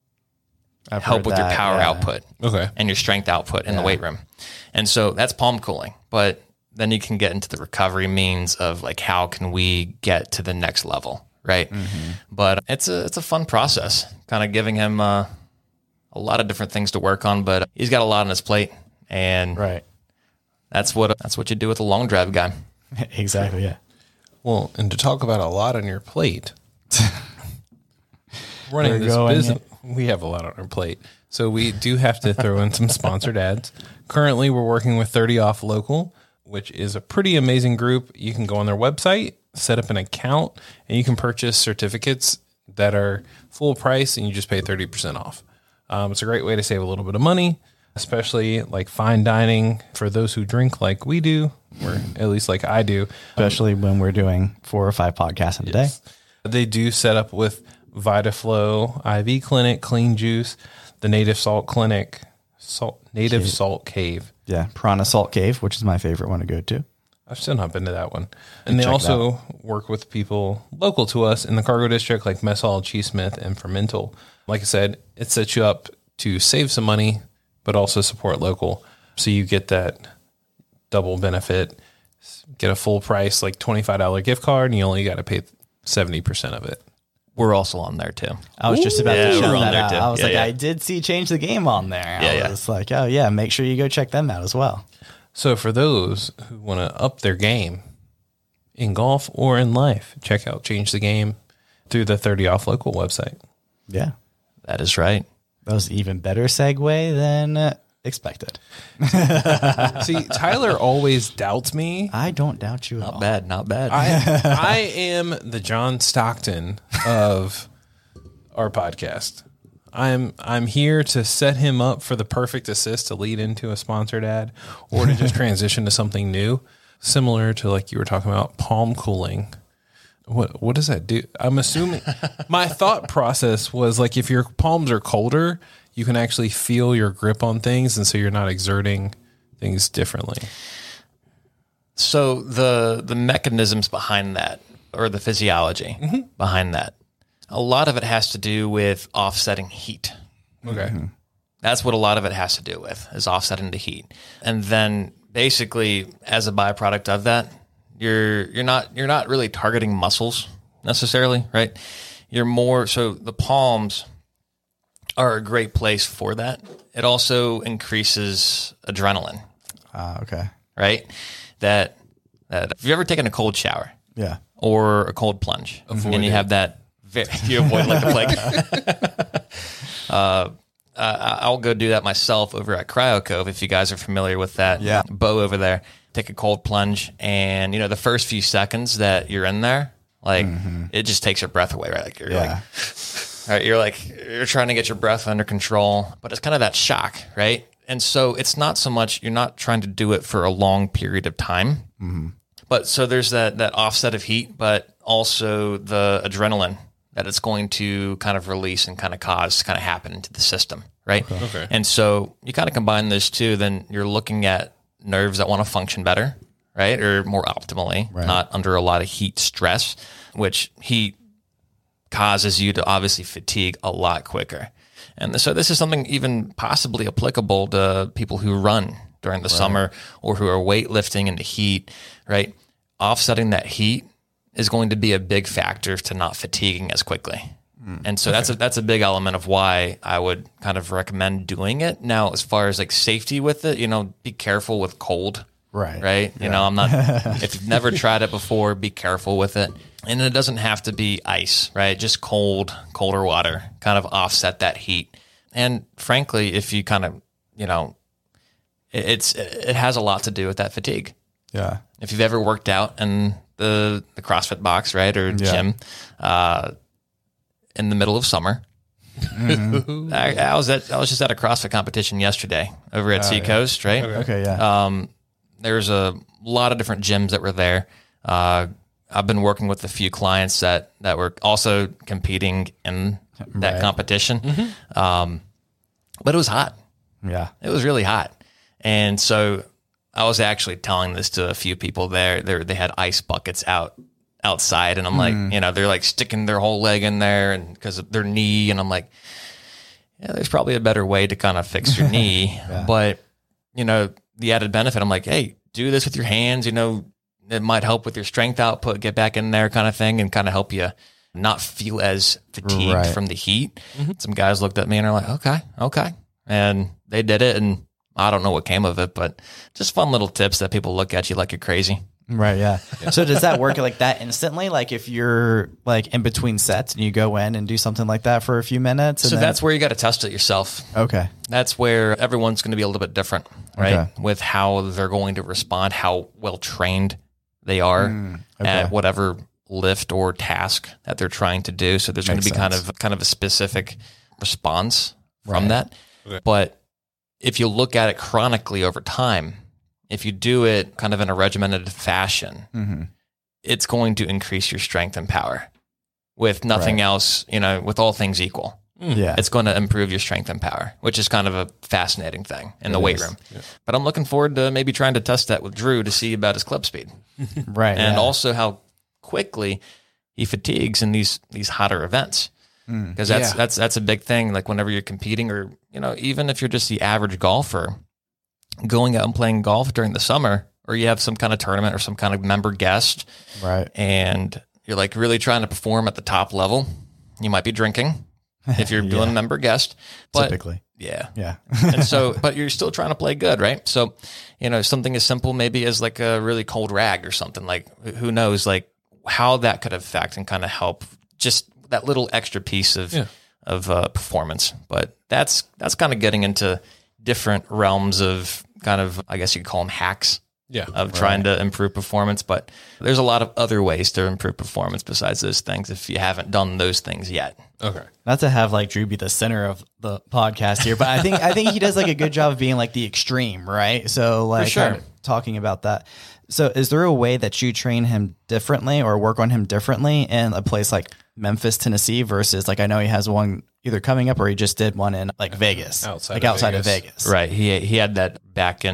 I've help with that, your power yeah. output okay. and your strength output in yeah. the weight room. And so that's palm cooling. But then you can get into the recovery means of, like, how can we get to the next level, right? Mm-hmm. But it's a it's a fun process, kind of giving him uh, a lot of different things to work on. But he's got a lot on his plate, and right. that's what that's what you do with a long drive guy. Exactly. Yeah. Well, and to talk about a lot on your plate, running We're this going business, we have a lot on our plate. So we do have to throw in some sponsored ads. Currently, we're working with thirty off Local, which is a pretty amazing group. You can go on their website, set up an account, and you can purchase certificates that are full price, and you just pay thirty percent off. Um, it's a great way to save a little bit of money, especially like fine dining for those who drink like we do, or at least like I do. Especially um, when we're doing four or five podcasts in a yes. day. They do set up with VitaFlow I V Clinic, Clean Juice, the Native Salt Clinic, Salt Native Cave. Salt Cave. Yeah, Piranha Salt Cave, which is my favorite one to go to. I've still not been to that one. And they also work with people local to us in the Cargo District, like Mess Hall, Cheese-Smith, and Fermental. Like I said, it sets you up to save some money, but also support local. So you get that double benefit, get a full price, like twenty-five dollars gift card, and you only got to pay seventy percent of it. We're also on there too. I was just about yeah, to shout that there out. too. I was yeah, like, yeah. I did see Change the Game on there. Yeah, I was yeah. like, oh yeah, make sure you go check them out as well. So for those who want to up their game in golf or in life, check out Change the Game through the thirty off Local website. Yeah, that is right. That was an even better segue than uh, expected. See, Tyler always doubts me. I don't doubt you at not all. Bad, not bad. I, I am the John Stockton of our podcast. I'm I'm here to set him up for the perfect assist to lead into a sponsored ad, or to just transition to something new, similar to, like you were talking about, palm cooling. What what does that do? I'm assuming my thought process was like, if your palms are colder, you can actually feel your grip on things, and so you're not exerting things differently. So the the mechanisms behind that, or the physiology mm-hmm. behind that, a lot of it has to do with offsetting heat. Okay. Mm-hmm. That's what a lot of it has to do with, is offsetting the heat. And then basically as a byproduct of that, you're you're not you're not really targeting muscles necessarily, right? You're more so the palms are a great place for that. It also increases adrenaline. Ah, uh, okay. Right? That that if you've ever taken a cold shower, yeah, or a cold plunge, avoid and you it. have that, you avoid like the plague. uh, uh, I'll go do that myself over at Cryo Cove. If you guys are familiar with that, yeah. bow over there, take a cold plunge, and you know the first few seconds that you're in there, like mm-hmm. it just takes your breath away, right? Like you're yeah. like, right, you're like you're trying to get your breath under control, but it's kind of that shock, right? And so it's not so much, you're not trying to do it for a long period of time. Mm-hmm. But so there's that, that offset of heat, but also the adrenaline that it's going to kind of release and kind of cause kind of happen into the system, right? Okay. Okay. And so you kind of combine those two, then you're looking at nerves that want to function better, right? Or more optimally, right. not under a lot of heat stress, which heat causes you to obviously fatigue a lot quicker. And so this is something even possibly applicable to people who run during the right. summer or who are weightlifting in the heat, right? Offsetting that heat is going to be a big factor to not fatiguing as quickly. Mm, and so okay. that's a, that's a big element of why I would kind of recommend doing it. Now, as far as like safety with it, you know, be careful with cold. Right. Right. Yeah. You know, I'm not, if you've never tried it before, be careful with it. And it doesn't have to be ice, right? Just cold, colder water, kind of offset that heat. And frankly, if you kind of, you know, it, it's, it has a lot to do with that fatigue. Yeah. If you've ever worked out in the, the CrossFit box, right, or yeah. gym, uh, in the middle of summer, mm-hmm. I, I was at, I was just at a CrossFit competition yesterday over at oh, Seacoast, yeah. right? Okay, okay yeah. Um, there's a lot of different gyms that were there. Uh, I've been working with a few clients that, that were also competing in that right. competition. Mm-hmm. Um, but it was hot. Yeah. It was really hot. And so I was actually telling this to a few people there. They they had ice buckets out outside, and I'm like, mm. you know, they're like sticking their whole leg in there and because of their knee. And I'm like, yeah, there's probably a better way to kind of fix your knee. Yeah. But, you know, the added benefit, I'm like, hey, do this with your hands, you know, it might help with your strength output, get back in there kind of thing, and kind of help you not feel as fatigued right. from the heat. Mm-hmm. Some guys looked at me and are like, okay, okay. And they did it, and I don't know what came of it, but just fun little tips that people look at you like you're crazy. Right, yeah. So does that work like that instantly? Like if you're like in between sets and you go in and do something like that for a few minutes? So then... that's where you got to test it yourself. Okay. That's where everyone's going to be a little bit different, right? Okay. With how they're going to respond, how well trained they are mm, okay. at whatever lift or task that they're trying to do. So there's Makes going to be sense. kind of kind of a specific response from right. that. Okay. But if you look at it chronically over time, if you do it kind of in a regimented fashion, mm-hmm. it's going to increase your strength and power. With nothing right. else, you know, with all things equal. Yeah. It's going to improve your strength and power, which is kind of a fascinating thing in the it weight is. room. Yeah. But I'm looking forward to maybe trying to test that with Drew to see about his club speed. Right. And yeah. also how quickly he fatigues in these these hotter events. Because mm. that's yeah. that's that's a big thing. Like whenever you're competing, or you know, even if you're just the average golfer, going out and playing golf during the summer, or you have some kind of tournament or some kind of member guest, right? And you're like really trying to perform at the top level, you might be drinking if you're yeah. doing member guest. But typically, yeah, yeah. And so, but you're still trying to play good, right? So, you know, something as simple maybe as like a really cold rag or something. Like who knows, like how that could affect and kind of help just that little extra piece of yeah. of uh, performance. But that's that's kind of getting into different realms of kind of, I guess you could call them hacks. Yeah, of right. trying to improve performance. But there's a lot of other ways to improve performance besides those things if you haven't done those things yet. Okay. Not to have like Drew be the center of the podcast here, but I think I think he does like a good job of being like the extreme, right? So like For sure. kind of talking about that. So is there a way that you train him differently or work on him differently in a place like Memphis, Tennessee versus like I know he has one either coming up or he just did one in like Vegas, outside like of outside Vegas. of Vegas. Right. He he had that back in I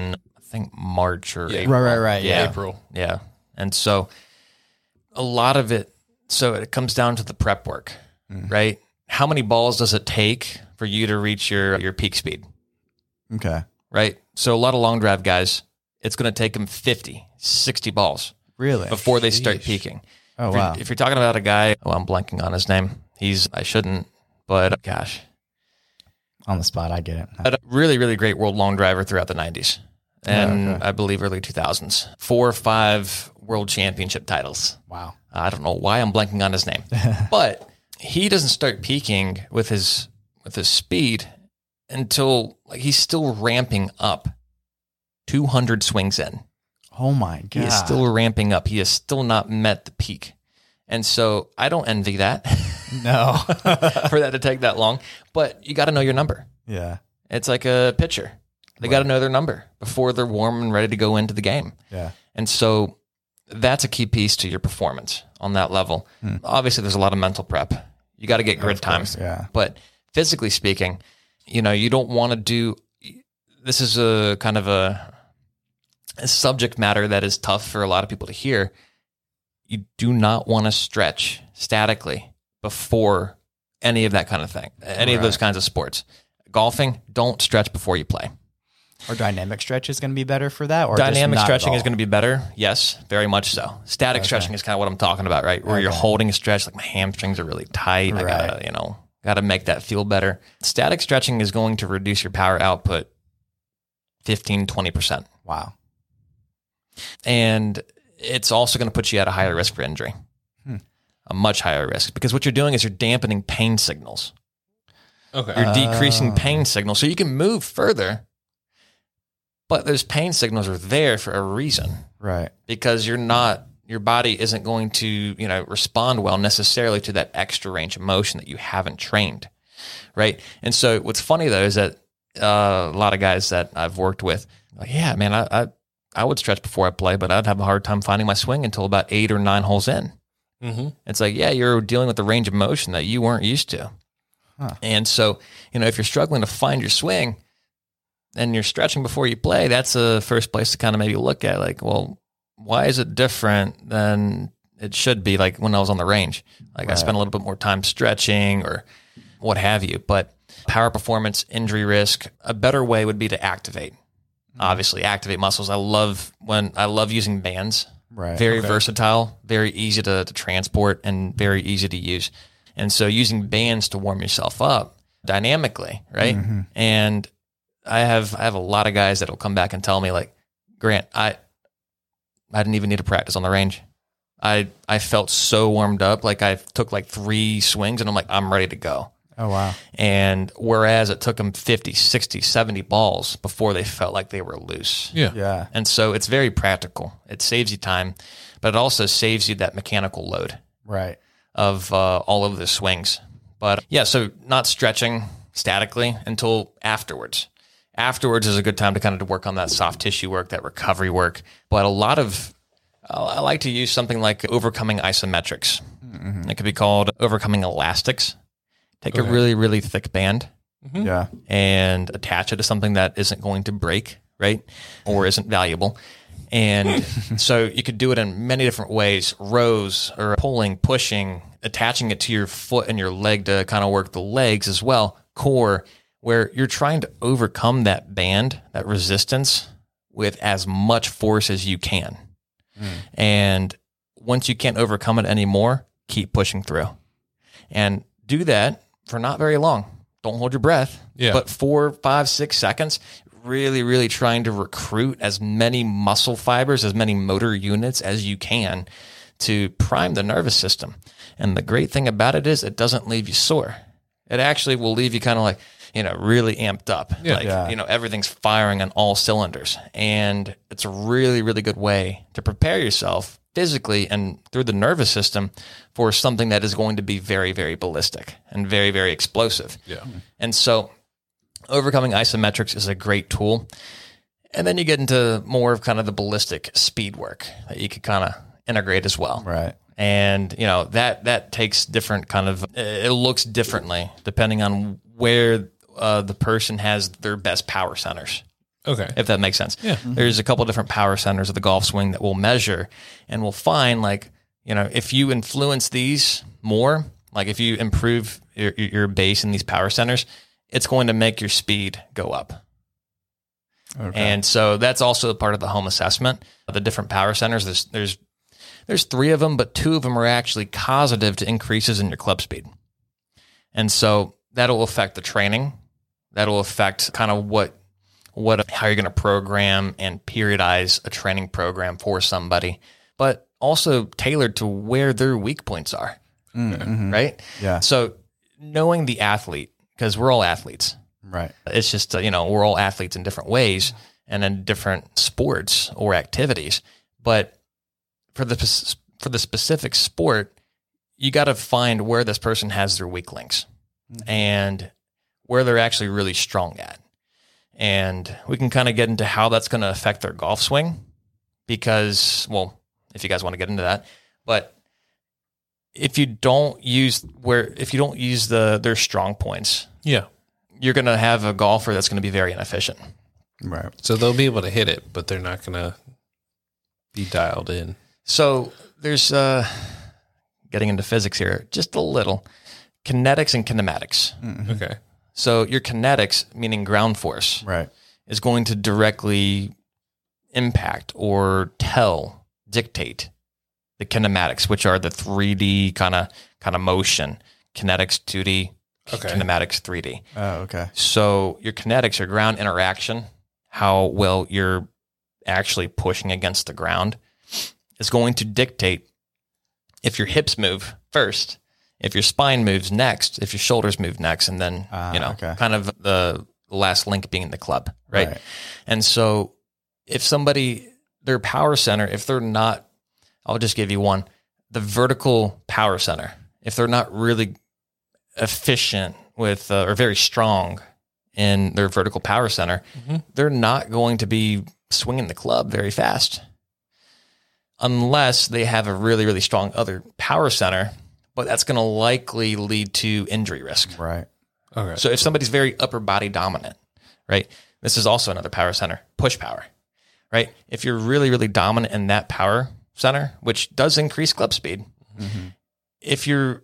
think March or April. Right, right, right. Yeah. Yeah. April. Yeah. And so a lot of it, so it comes down to the prep work, Mm. right? How many balls does it take for you to reach your, your peak speed, Okay. right? So a lot of long drive guys, it's going to take them fifty, sixty balls Really? before they start Sheesh. peaking. Oh, if, you're, wow. if you're talking about a guy, oh, I'm blanking on his name. He's, I shouldn't, but gosh, On the spot, I get it. a really, really great world long driver throughout the nineties and Oh, okay. I believe early two thousands. Four or five world championship titles. Wow. I don't know why I'm blanking on his name, but he doesn't start peaking with his with his speed until like he's still ramping up. two hundred swings in, Oh, my God. he is still ramping up. He has still not met the peak, and so I don't envy that No. for that to take that long. But you got to know your number. Yeah. It's like a pitcher; they got to know their number before they're warm and ready to go into the game. Yeah. And so that's a key piece to your performance on that level. Obviously, there's a lot of mental prep. You got to get grid time. course, yeah. But physically speaking, you know, you don't want to do, this is a kind of a, a subject matter that is tough for a lot of people to hear. You do not want to stretch statically before any of that kind of thing, any of those Right. kinds of sports. Golfing, don't stretch before you play. Or dynamic stretch is going to be better for that? Or just Dynamic not at stretching is all? going to be better. Yes, very much so. Static stretching is kind of what I'm talking about, right? Where you're Okay. holding a stretch, like my hamstrings are really tight. I Right. gotta, you know, gotta make that feel better. Static stretching is going to reduce your power output fifteen, twenty percent. Wow. And it's also going to put you at a higher risk for injury, Hmm. a much higher risk, because what you're doing is you're dampening pain signals. Okay. You're decreasing Oh. pain signals. So you can move further, but those pain signals are there for a reason. Right. Because you're not, your body isn't going to, you know, respond well necessarily to that extra range of motion that you haven't trained, right? And so what's funny though is that uh, a lot of guys that I've worked with, like, yeah, man, I, I I would stretch before I play, but I'd have a hard time finding my swing until about eight or nine holes in. Mm-hmm. It's like, yeah, you're dealing with the range of motion that you weren't used to. Huh. And so, you know, if you're struggling to find your swing and you're stretching before you play, that's the first place to kind of maybe look at, like, well, why is it different than it should be, like when I was on the range? Like I Right. spent a little bit more time stretching or what have you. But power performance, injury risk, a better way would be to activate. Obviously, activate muscles. I love when I love using bands. Right. Very Okay. versatile, very easy to, to transport, and very easy to use. And so using bands to warm yourself up dynamically, right? Mhm. And I have I have a lot of guys that will come back and tell me, like, Grant, I I didn't even need to practice on the range. I I felt so warmed up, like I took like three swings and I'm like, I'm ready to go. Oh, wow. And whereas it took them fifty, sixty, seventy balls before they felt like they were loose. Yeah. Yeah. And so it's very practical. It saves you time, but it also saves you that mechanical load Right. of uh, all of the swings. But yeah, so not stretching statically until afterwards. Afterwards is a good time to kind of work on that soft tissue work, that recovery work. But a lot of, I like to use something like overcoming isometrics. Mm-hmm. It could be called overcoming elastics. Take Okay. a really, really thick band Yeah. and attach it to something that isn't going to break, right? Or isn't valuable. And so you could do it in many different ways, rows or pulling, pushing, attaching it to your foot and your leg to kind of work the legs as well, core, where you're trying to overcome that band, that resistance with as much force as you can. And once you can't overcome it anymore, keep pushing through and do that for not very long. Don't hold your breath, Yeah. but four, five, six seconds, really, really trying to recruit as many muscle fibers, as many motor units as you can to prime the nervous system. And the great thing about it is it doesn't leave you sore. It actually will leave you kind of like, you know, really amped up. Yeah. Like, Yeah. you know, everything's firing on all cylinders. And it's a really, really good way to prepare yourself physically and through the nervous system for something that is going to be very, very ballistic and very, very explosive. Yeah. And so overcoming isometrics is a great tool. And then you get into more of kind of the ballistic speed work that you could kind of integrate as well. Right. And, you know, that, that takes different kind of, it looks differently depending on where uh, the person has their best power centers. Okay. If that makes sense. Yeah. Mm-hmm. There's a couple different power centers of the golf swing that we'll measure, and we'll find, like, you know, if you influence these more, like if you improve your, your base in these power centers, it's going to make your speed go up. Okay. And so that's also part of the home assessment of the different power centers. There's, there's, there's three of them, but two of them are actually causative to increases in your club speed. And so that'll affect the training. That'll affect kind of what, what, how you're going to program and periodize a training program for somebody, but also tailored to where their weak points are. Mm-hmm. Right? Yeah. So knowing the athlete, because we're all athletes. Right. It's just, uh, you know, we're all athletes in different ways and in different sports or activities. But for the for the specific sport, you got to find where this person has their weak links mm-hmm. and where they're actually really strong at. And we can kind of get into how that's going to affect their golf swing because, well, if you guys want to get into that, but if you don't use where, if you don't use the, their strong points, yeah, you're going to have a golfer that's going to be very inefficient. Right. So they'll be able to hit it, but they're not going to be dialed in. So there's, uh, getting into physics here, just a little, kinetics and kinematics. Mm-hmm. Okay. So your kinetics, meaning ground force, right, is going to directly impact or tell, dictate the kinematics, which are the three D kind of kind of motion. Kinetics two D, okay. Kinematics three D. Oh, okay. So your kinetics are ground interaction, how well you're actually pushing against the ground, is going to dictate if your hips move first, if your spine moves next, if your shoulders move next, and then, uh, you know, okay. kind of the last link being the club, right? right? And so if somebody, their power center, if they're not, I'll just give you one, the vertical power center, if they're not really efficient with, uh, or very strong in their vertical power center, mm-hmm. they're not going to be swinging the club very fast unless they have a really, really strong other power center. But that's going to likely lead to injury risk. Right. Okay. So if somebody's very upper body dominant, right? This is also another power center, push power, right? If you're really, really dominant in that power center, which does increase club speed, mm-hmm. if you're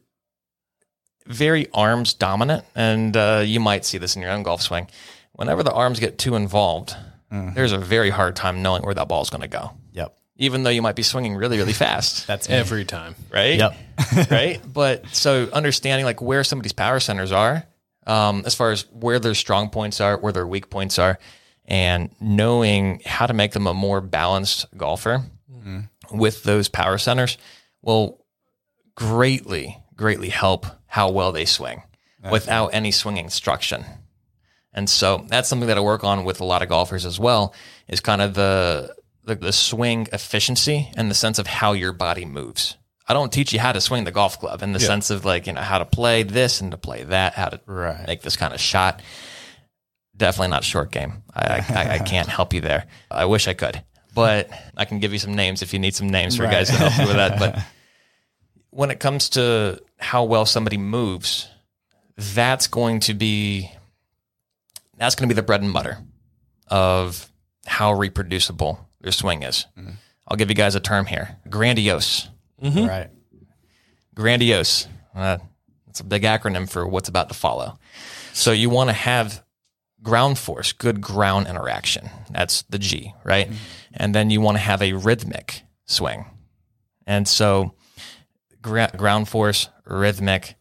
very arms dominant, and uh, you might see this in your own golf swing, whenever the arms get too involved, mm-hmm. there's a very hard time knowing where that ball is going to go. Yep. Even though you might be swinging really, really fast. That's me. Every time. Right? Yep. Right? But so understanding like where somebody's power centers are, um, as far as where their strong points are, where their weak points are, and knowing how to make them a more balanced golfer mm-hmm. with those power centers will greatly, greatly help how well they swing that's without right. any swing instruction. And so that's something that I work on with a lot of golfers as well, is kind of the... The, the swing efficiency and the sense of how your body moves. I don't teach you how to swing the golf club in the yeah. sense of like, you know, how to play this and to play that, how to right. make this kind of shot. Definitely not short game. I, I, I can't help you there. I wish I could, but I can give you some names if you need some names for right. guys to help you with that. But when it comes to how well somebody moves, that's going to be, that's going to be the bread and butter of how reproducible their swing is. Mm-hmm. I'll give you guys a term here. Grandiose. Mm-hmm. Right. Grandiose. Uh, it's a big acronym for what's about to follow. So you want to have ground force, good ground interaction. That's the G, right? Mm-hmm. And then you want to have a rhythmic swing. And so gra- ground force, rhythmic,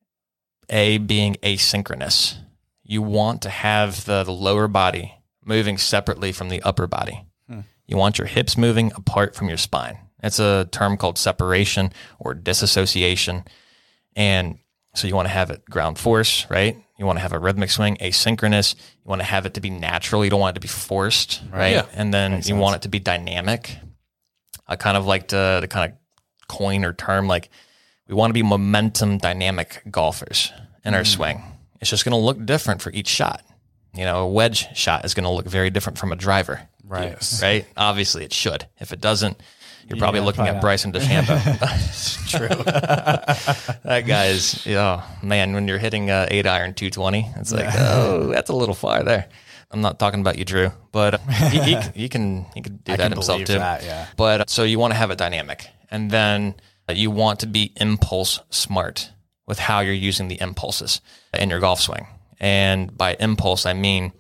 A being asynchronous. You want to have the, the lower body moving separately from the upper body. Hmm. You want your hips moving apart from your spine. It's a term called separation or disassociation. And so you want to have it ground force, right? You want to have a rhythmic swing, asynchronous. You want to have it to be natural. You don't want it to be forced, right? right? Yeah. And then Makes you sense. want it to be dynamic. I kind of like to, to kind of coin or term, like we want to be momentum dynamic golfers in mm. our swing. It's just going to look different for each shot. You know, a wedge shot is going to look very different from a driver. Right. Yes. Right? Obviously, it should. If it doesn't, you're probably yeah, looking probably at Bryson DeChambeau. It's true. That guy is, oh, man, when you're hitting uh, eight iron two twenty, it's like, yeah. oh, that's a little far there. I'm not talking about you, Drew, but he, he, he can he can do I that can himself believe too. that, yeah. But so you want to have it dynamic, and then you want to be impulse smart with how you're using the impulses in your golf swing. And by impulse, I mean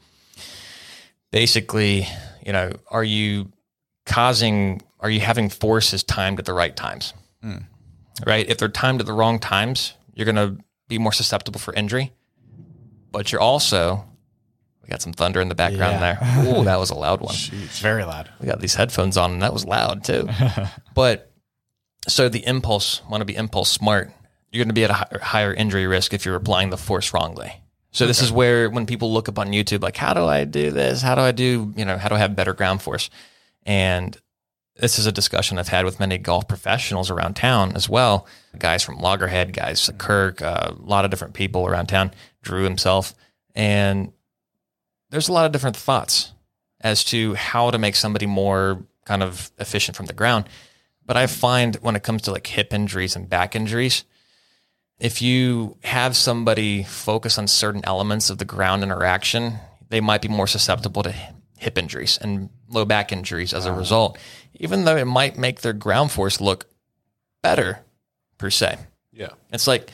basically, you know, are you causing, are you having forces timed at the right times? Mm. Right? If they're timed at the wrong times, you're going to be more susceptible for injury. But you're also, we got some thunder in the background Yeah. there. Ooh, that was a loud one. It's very loud. We got these headphones on, and that was loud too. But so the impulse, want to be impulse smart, you're going to be at a higher, higher injury risk if you're applying the force wrongly. So this is where when people look up on YouTube, like, how do I do this? How do I do, you know, how do I have better ground force? And this is a discussion I've had with many golf professionals around town as well. Guys from Loggerhead, guys like Kirk, uh, a lot of different people around town, Drew himself. And there's a lot of different thoughts as to how to make somebody more kind of efficient from the ground. But I find when it comes to like hip injuries and back injuries, if you have somebody focus on certain elements of the ground interaction, they might be more susceptible to hip injuries and low back injuries as a result, even though it might make their ground force look better per se. Yeah. It's like,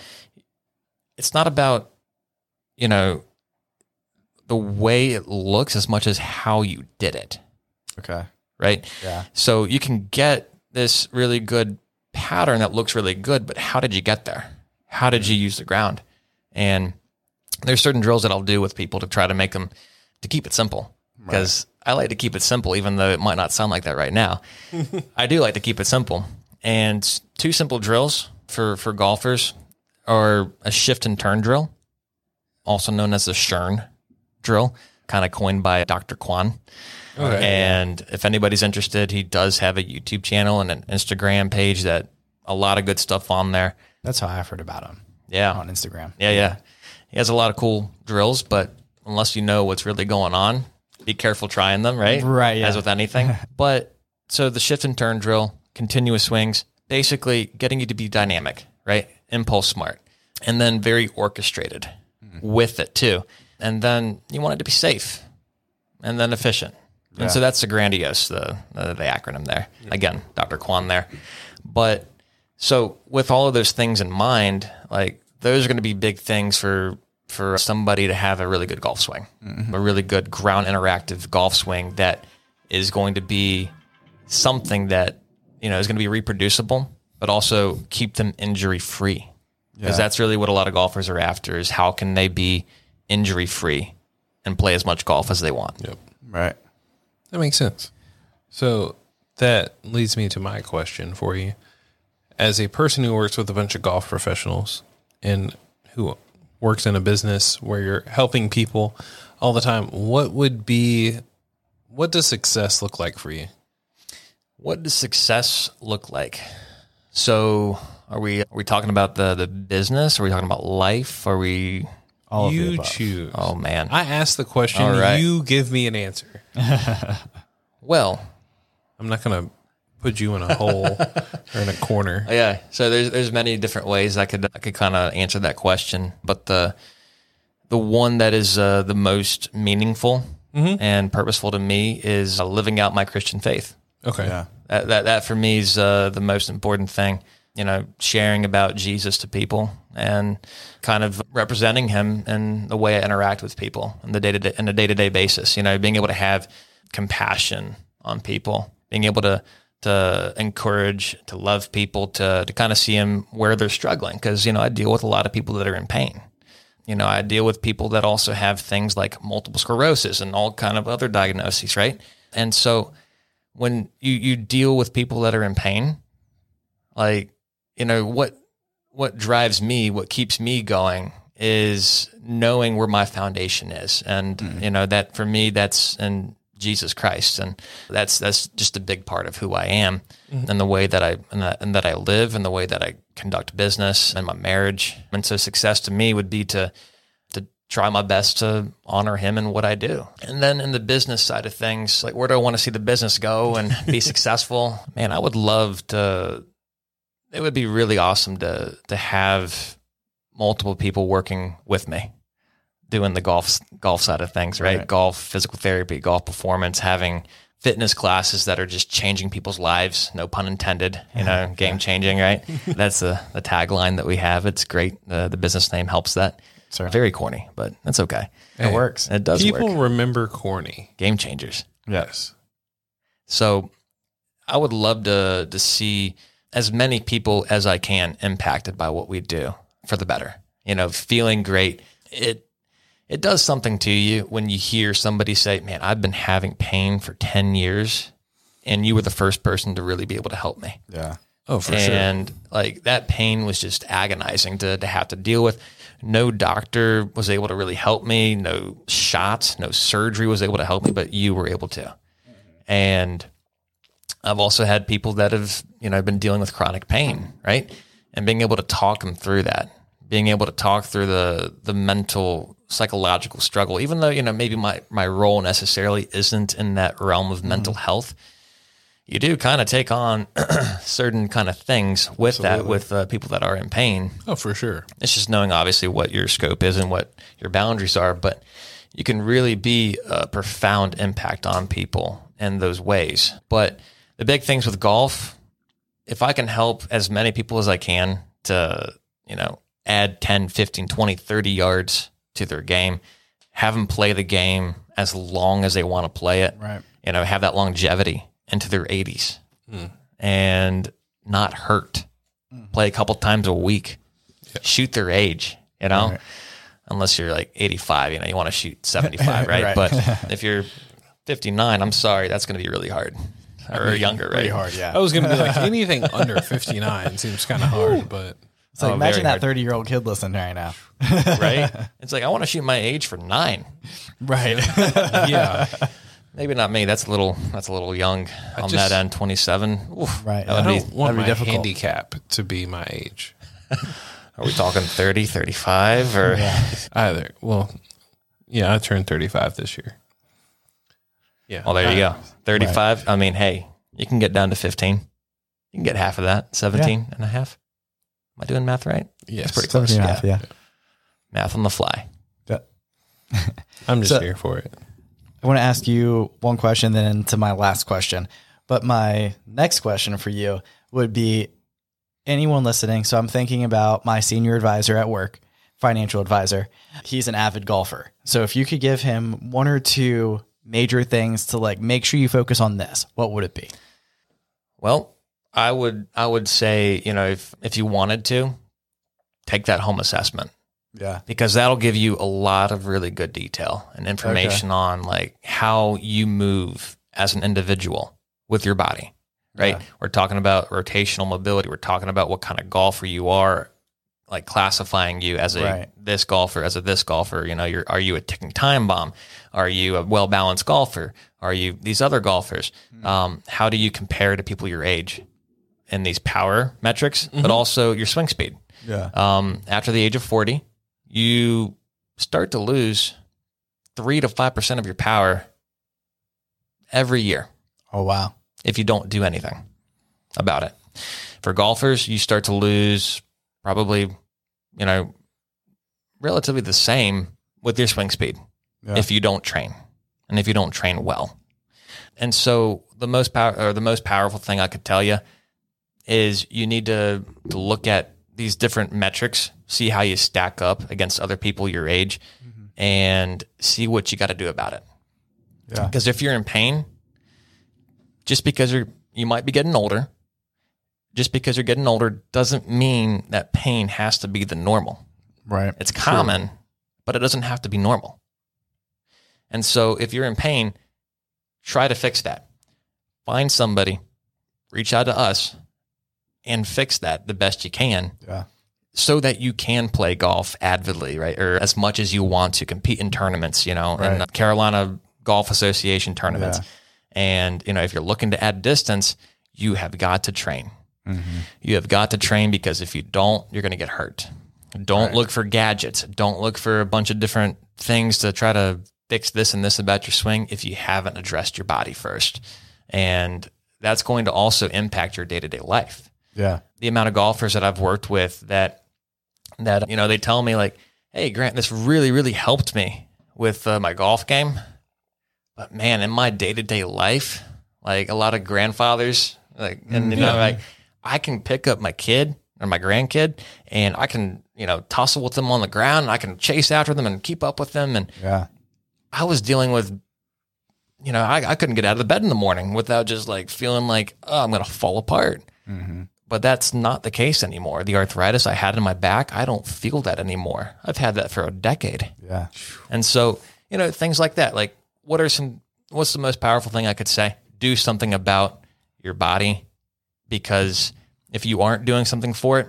it's not about, you know, the way it looks as much as how you did it. Okay. Right? Yeah. So you can get this really good pattern that looks really good, but how did you get there? How did you use the ground? And there's certain drills that I'll do with people to try to make them, to keep it simple. Because right. I like to keep it simple, even though it might not sound like that right now. I do like to keep it simple. And two simple drills for, for golfers are a shift and turn drill, also known as the Shern drill, kind of coined by Doctor Kwan. Okay. And if anybody's interested, he does have a YouTube channel and an Instagram page that a lot of good stuff on there. That's how I've heard about him. Yeah. On Instagram. Yeah, yeah. He has a lot of cool drills, but unless you know what's really going on, be careful trying them, right? Right, yeah. As with anything. But so the shift and turn drill, continuous swings, basically getting you to be dynamic, right? Impulse smart. And then very orchestrated mm-hmm. with it too. And then you want it to be safe and then efficient. And yeah. so that's the grandiose, the, the the acronym there. Yeah. Again, Doctor Kwan there. But so with all of those things in mind, like those are going to be big things for for somebody to have a really good golf swing, mm-hmm. a really good ground interactive golf swing that is going to be something that, you know, is going to be reproducible, but also keep them injury free. Because yeah. that's really what a lot of golfers are after, is how can they be injury free and play as much golf as they want. Yep. Right. That makes sense. So that leads me to my question for you. As a person who works with a bunch of golf professionals and who works in a business where you're helping people all the time, what would be, what does success look like for you? What does success look like? So are we, are we talking about the, the business? Are we talking about life? Are we... All you of the above. choose. Oh, man. I asked the question. All right. You give me an answer. Well, I'm not going to put you in a hole or in a corner. Yeah. So there's there's many different ways I could I could kind of answer that question, but the the one that is uh, the most meaningful mm-hmm. and purposeful to me is uh, living out my Christian faith. Okay. Yeah. That that, that for me is uh, the most important thing. You know, sharing about Jesus to people and kind of representing him in the way I interact with people in the day to day, in a day to day basis. You know, being able to have compassion on people, being able to to encourage, to love people, to to kind of see them where they're struggling. Because, you know, I deal with a lot of people that are in pain. You know, I deal with people that also have things like multiple sclerosis and all kind of other diagnoses, right? And so when you you deal with people that are in pain, like, you know, what what drives me, what keeps me going is knowing where my foundation is. And, mm. you know, that for me, that's in Jesus Christ. And that's that's just a big part of who I am mm. and the way that I and that, and that I live and the way that I conduct business and my marriage. And so success to me would be to to try my best to honor him in what I do. And then in the business side of things, like, where do I want to see the business go and be successful? Man, I would love to... It would be really awesome to to have multiple people working with me doing the golf golf side of things, right? Right. Golf, physical therapy, golf performance, having fitness classes that are just changing people's lives, no pun intended, you know, game changing, right? That's the, the tagline that we have. It's great. Uh, the business name helps that. Sure. Very corny, but that's okay. It works. It does People work. remember corny. Game changers. Yes. So I would love to to see as many people as I can impacted by what we do for the better. You know, feeling great. It it does something to you when you hear somebody say, "Man, I've been having pain for ten years and you were the first person to really be able to help me." Yeah. Oh, for sure. And like that pain was just agonizing to to have to deal with. No doctor was able to really help me. No shots, no surgery was able to help me, but you were able to. And I've also had people that have, you know, been dealing with chronic pain, right? And being able to talk them through that, being able to talk through the the mental, psychological struggle, even though, you know, maybe my, my role necessarily isn't in that realm of mental health, you do kind of take on certain kind of things with that, with uh, people that are in pain. Oh, for sure. It's just knowing obviously what your scope is and what your boundaries are, but you can really be a profound impact on people in those ways. But the big things with golf, if I can help as many people as I can to, you know, add ten, fifteen, twenty, thirty yards to their game, have them play the game as long as they want to play it, Right. you know, have that longevity into their eighties Mm. and not hurt, play a couple times a week, shoot their age, you know, Right. unless you're like eighty-five, you know, you want to shoot seventy-five, right? Right. But if you're fifty-nine, I'm sorry, that's going to be really hard, or younger, right? Pretty hard, yeah. I was going to be like, anything under fifty-nine seems kind of hard, but It's like, Oh, imagine very that hard. thirty-year-old kid listening right now. Right? It's like, I want to shoot my age for nine. Right. yeah. Maybe not me. That's a little, that's a little young on just- that end, twenty-seven. Oof, Right. that I would be- don't want that'd be my difficult. handicap to be my age. Are we talking thirty, thirty-five, or Either. Well, yeah, I turned thirty-five this year. Yeah. well, there you I- go. thirty-five. I mean, hey, you can get down to fifteen. You can get half of that, seventeen and a half. Am I doing math right? Yes. pretty close. seventeen and a half, yeah. Math on the fly. Yeah. I'm just So- here for it. I want to ask you one question, then to my last question. But my next question for you would be anyone listening. So I'm thinking about my senior advisor at work, financial advisor. He's an avid golfer. So if you could give him one or two major things to like make sure you focus on this, what would it be? Well, I would I would say, you know, if if you wanted to, take that home assessment, Yeah. because that'll give you a lot of really good detail and information on like how you move as an individual with your body, right? Yeah. We're talking about rotational mobility. We're talking about what kind of golfer you are, like classifying you as a Right. this golfer, as a this golfer. You know, you're are you a ticking time bomb? Are you a well balanced golfer? Are you these other golfers? Um, how do you compare to people your age in these power metrics, but also your swing speed? Yeah. Um, after the age of forty, you start to lose three to five percent of your power every year Oh, wow. if you don't do anything about it. For golfers, you start to lose probably, you know, relatively the same with your swing speed Yeah. if you don't train and if you don't train well. And so the most power or the most powerful thing I could tell you is you need to, to look at these different metrics, see how you stack up against other people your age, and see what you got to do about it. Yeah. Because if you're in pain, just because you're you might be getting older, just because you're getting older doesn't mean that pain has to be the normal. Right. It's common, but it doesn't have to be normal. And so if you're in pain, try to fix that. Find somebody, reach out to us, and fix that the best you can Yeah. so that you can play golf avidly, right? Or as much as you want to compete in tournaments, you know, in Right. the Carolina Golf Association tournaments. Yeah. And, you know, if you're looking to add distance, you have got to train. Mm-hmm. You have got to train because if you don't, you're going to get hurt. Don't Right. look for gadgets. Don't look for a bunch of different things to try to fix this and this about your swing if you haven't addressed your body first. And that's going to also impact your day-to-day life. Yeah. The amount of golfers that I've worked with that, that, you know, they tell me like, hey, Grant, this really, really helped me with uh, my golf game. But man, in my day-to-day life, like a lot of grandfathers, like, and you know, like I can pick up my kid or my grandkid and I can, you know, tussle with them on the ground and I can chase after them and keep up with them. And Yeah. I was dealing with, you know, I, I couldn't get out of the bed in the morning without just like feeling like, oh, I'm going to fall apart. Mm-hmm. But that's not the case anymore. The arthritis I had in my back, I don't feel that anymore. I've had that for a decade. Yeah. And so, you know, things like that. Like, what are some, what's the most powerful thing I could say? Do something about your body, because if you aren't doing something for it,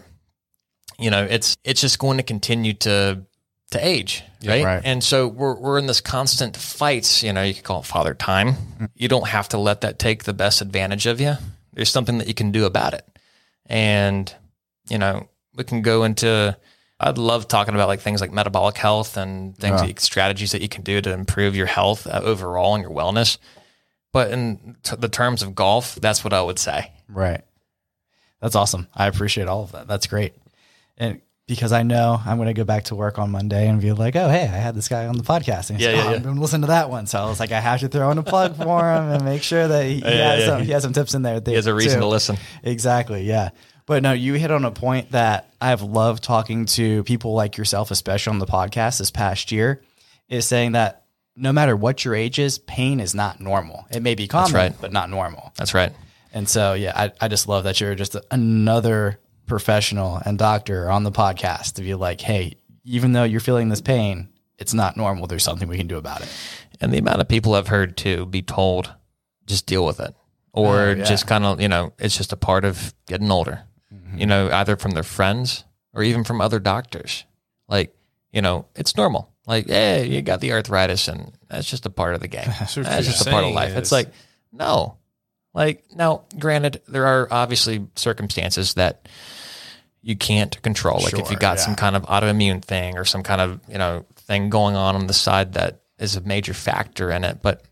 you know, it's, it's just going to continue to, to age. Right? right. And so we're, we're in this constant fights, you know, you could call it father time. You don't have to let that take the best advantage of you. There's something that you can do about it. And, you know, we can go into, I'd love talking about like things like metabolic health and things, Yeah. that, strategies that you can do to improve your health uh, overall and your wellness. But in t- the terms of golf, that's what I would say. Right. That's awesome. I appreciate all of that. That's great. And because I know I'm going to go back to work on Monday and be like, oh, hey, I had this guy on the podcast. And he's Yeah, like, yeah, oh, yeah. I'm going to listen to that one. So I was like, I have to throw in a plug for him and make sure that he, he, Yeah, has, yeah. some, he has some tips in there. He has a reason too. to listen. Exactly. Yeah. But no, you hit on a point that I've loved talking to people like yourself, especially on the podcast this past year, is saying that no matter what your age is, pain is not normal. It may be common, right. but not normal. That's right. And so, yeah, I, I just love that you're just another professional and doctor on the podcast to be like, hey, even though you're feeling this pain, it's not normal. There's something we can do about it. And the amount of people I've heard too be told, just deal with it. Or Oh, yeah. just kind of, you know, it's just a part of getting older, Mm-hmm. you know, either from their friends or even from other doctors. Like, you know, it's normal. Like, hey, you got the arthritis and that's just a part of the game. what That's you're just a part of saying life. is- It's like, no. Like, now, granted, there are obviously circumstances that you can't control. Like if Sure, you got yeah. some kind of autoimmune thing or some kind of, you know, thing going on on the side that is a major factor in it. But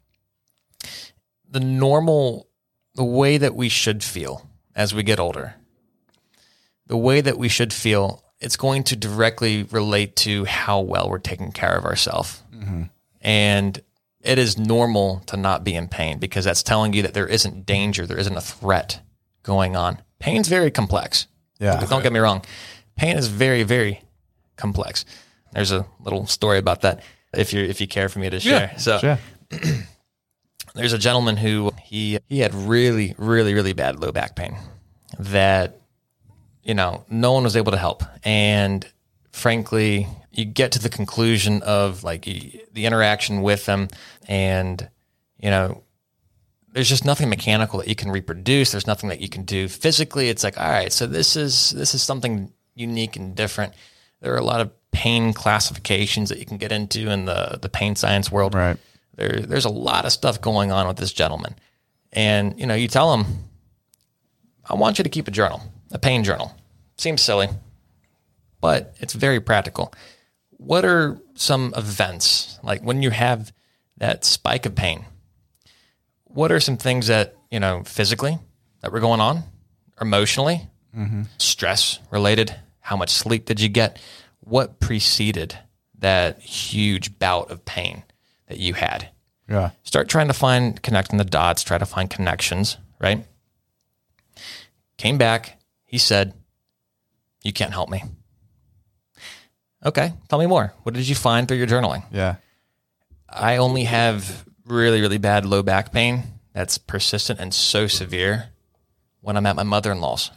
the normal, the way that we should feel as we get older, the way that we should feel, it's going to directly relate to how well we're taking care of ourselves. Mm-hmm. And it is normal to not be in pain because that's telling you that there isn't danger, there isn't a threat going on. Pain's very complex. Yeah. Don't get me wrong. Pain is very, very complex. There's a little story about that if you if you care for me to share. So Sure. there's a gentleman who he he had really, really, really bad low back pain that, you know, no one was able to help. And frankly, you get to the conclusion of like you, the interaction with them and, you know, there's just nothing mechanical that you can reproduce. There's nothing that you can do physically. It's like, all right, so this is, this is something unique and different. There are a lot of pain classifications that you can get into in the, the pain science world. Right. There, there's a lot of stuff going on with this gentleman. And, you know, you tell him, I want you to keep a journal, a pain journal. Seems silly, but it's very practical. What are some events, like when you have that spike of pain, what are some things that, you know, physically that were going on, emotionally, mm-hmm. stress related? How much sleep did you get? What preceded that huge bout of pain that you had? Yeah. Start trying to find, connecting the dots, try to find connections, right? Came back. He said, you can't help me. Okay, tell me more. What did you find through your journaling? Yeah. I only have really, really bad low back pain that's persistent and so severe when I'm at my mother-in-law's.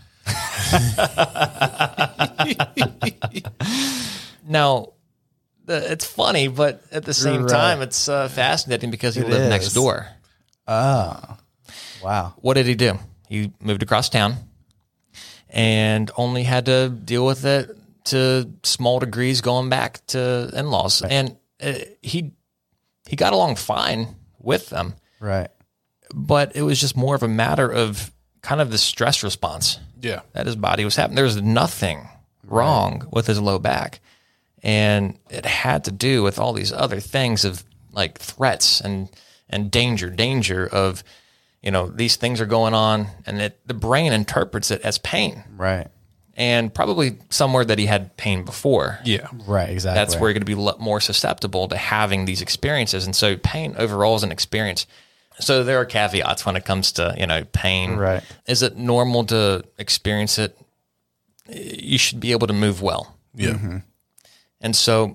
Now, the, it's funny, but at the same Right. time, it's uh, fascinating because he It lived is. next door. Oh, wow. What did he do? He moved across town and only had to deal with it to small degrees going back to in-laws. Right. And uh, he he got along fine with them, Right. but it was just more of a matter of kind of the stress response Yeah. that his body was having. There was nothing wrong with his low back. And it had to do with all these other things of like threats and, and danger, danger of, you know, these things are going on and it, the brain interprets it as pain. Right. and probably somewhere that he had pain before. Yeah. Right, exactly. That's where you're going to be lo- more susceptible to having these experiences. And so pain overall is an experience. So there are caveats when it comes to, you know, pain. Right. Is it normal to experience it? You should be able to move well. Yeah. Mm-hmm. And so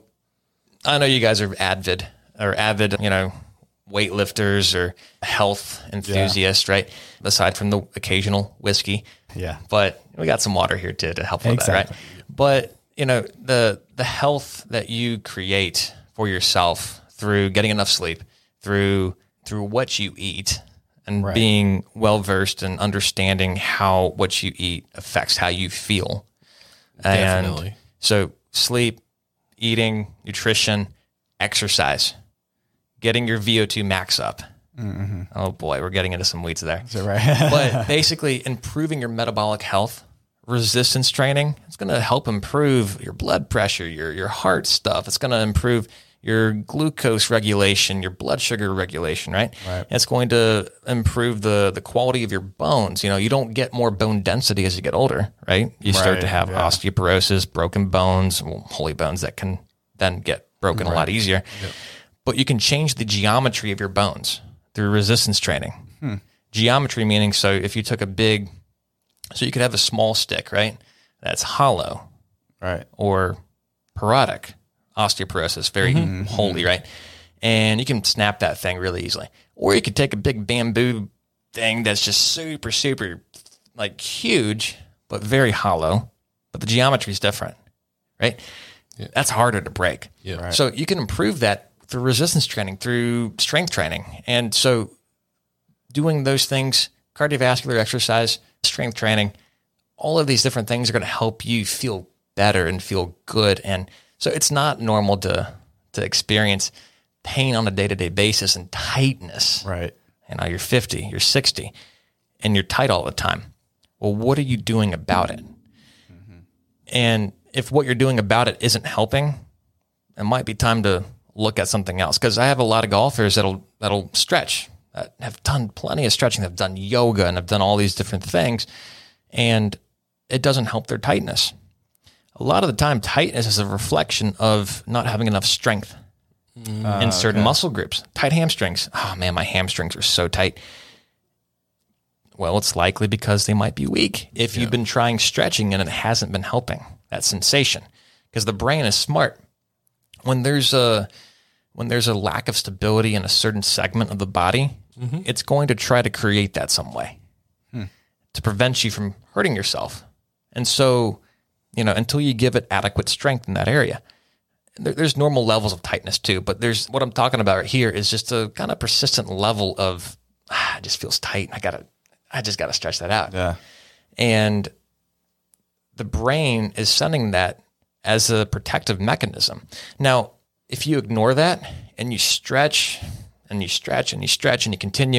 I know you guys are avid or avid, you know, weightlifters or health enthusiasts, right? Aside from the occasional whiskey. Yeah. But we got some water here too to help with Exactly. that, right? But, you know, the the health that you create for yourself through getting enough sleep, through through what you eat, and Right. being well versed and understanding how what you eat affects how you feel. Definitely. And so sleep, eating, nutrition, exercise, getting your V O two max up. Mm-hmm. Oh boy, we're getting into some weeds there. Is that right? But basically improving your metabolic health, resistance training, it's going to help improve your blood pressure, your your heart stuff. It's going to improve your glucose regulation, your blood sugar regulation, right? Right. It's going to improve the the quality of your bones. You know, you don't get more bone density as you get older, right? You start Right, to have yeah. osteoporosis, broken bones, well, holy bones that can then get broken a lot easier. But you can change the geometry of your bones through resistance training. Hmm. Geometry meaning, so if you took a big, so you could have a small stick, right? That's hollow Right. or parodic osteoporosis, very holy, right? And you can snap that thing really easily. Or you could take a big bamboo thing that's just super, super like huge, but very hollow, but the geometry is different, right? That's harder to break. Yeah. Right. So you can improve that through resistance training, through strength training. And so doing those things, cardiovascular exercise, strength training, all of these different things are going to help you feel better and feel good. And so it's not normal to to experience pain on a day-to-day basis and tightness. Right. You know, you're fifty, you're sixty, and you're tight all the time. Well, what are you doing about it? Mm-hmm. And if what you're doing about it isn't helping, it might be time to look at something else. Because I have a lot of golfers that'll that'll stretch, that have done plenty of stretching, have done yoga and have done all these different things, and it doesn't help their tightness. A lot of the time, tightness is a reflection of not having enough strength Uh, in certain okay. muscle groups. Tight hamstrings. Oh man, my hamstrings are so tight. Well, it's likely because they might be weak. If you've been trying stretching and it hasn't been helping that sensation, because the brain is smart. When there's a when there's a lack of stability in a certain segment of the body, it's going to try to create that some way to prevent you from hurting yourself. And so, you know, until you give it adequate strength in that area, there, there's normal levels of tightness too. But there's what I'm talking about right here is just a kind of persistent level of ah, it just feels tight. I gotta, I just gotta stretch that out. Yeah. And the brain is sending that as a protective mechanism. Now, if you ignore that and you stretch and you stretch and you stretch and you continue,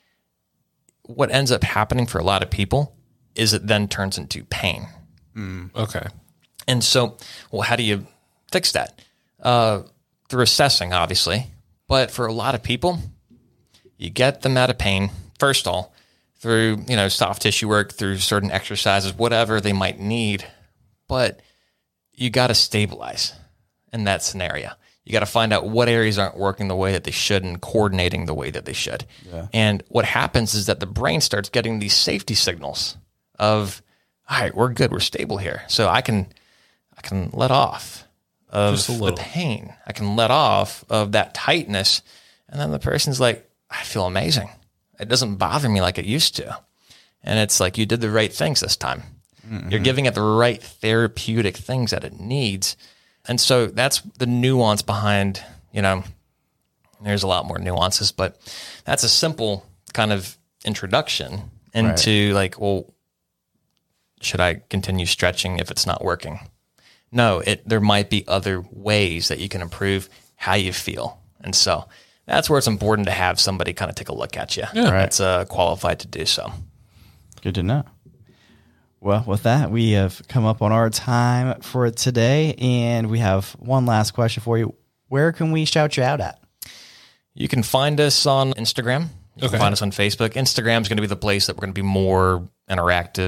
what ends up happening for a lot of people is it then turns into pain. Okay. And so, well, how do you fix that? Uh, through assessing, obviously. But for a lot of people, you get them out of pain, first of all, through, you know, soft tissue work, through certain exercises, whatever they might need. But you got to stabilize in that scenario. You got to find out what areas aren't working the way that they should and coordinating the way that they should. Yeah. And what happens is that the brain starts getting these safety signals of, all right, we're good, we're stable here. So I can I can let off of Just a the little. pain. I can let off of that tightness. And then the person's like, I feel amazing. It doesn't bother me like it used to. And it's like, you did the right things this time. Mm-hmm. You're giving it the right therapeutic things that it needs. And so that's the nuance behind, you know, there's a lot more nuances, but that's a simple kind of introduction into like, well, should I continue stretching if it's not working? No, it there might be other ways that you can improve how you feel. And so that's where it's important to have somebody kind of take a look at you Yeah. that's uh, qualified to do so. Good to know. Well, with that, we have come up on our time for today, and we have one last question for you. Where can we shout you out at? You can find us on Instagram. You Okay. can find us on Facebook. Instagram is going to be the place that we're going to be more interactive.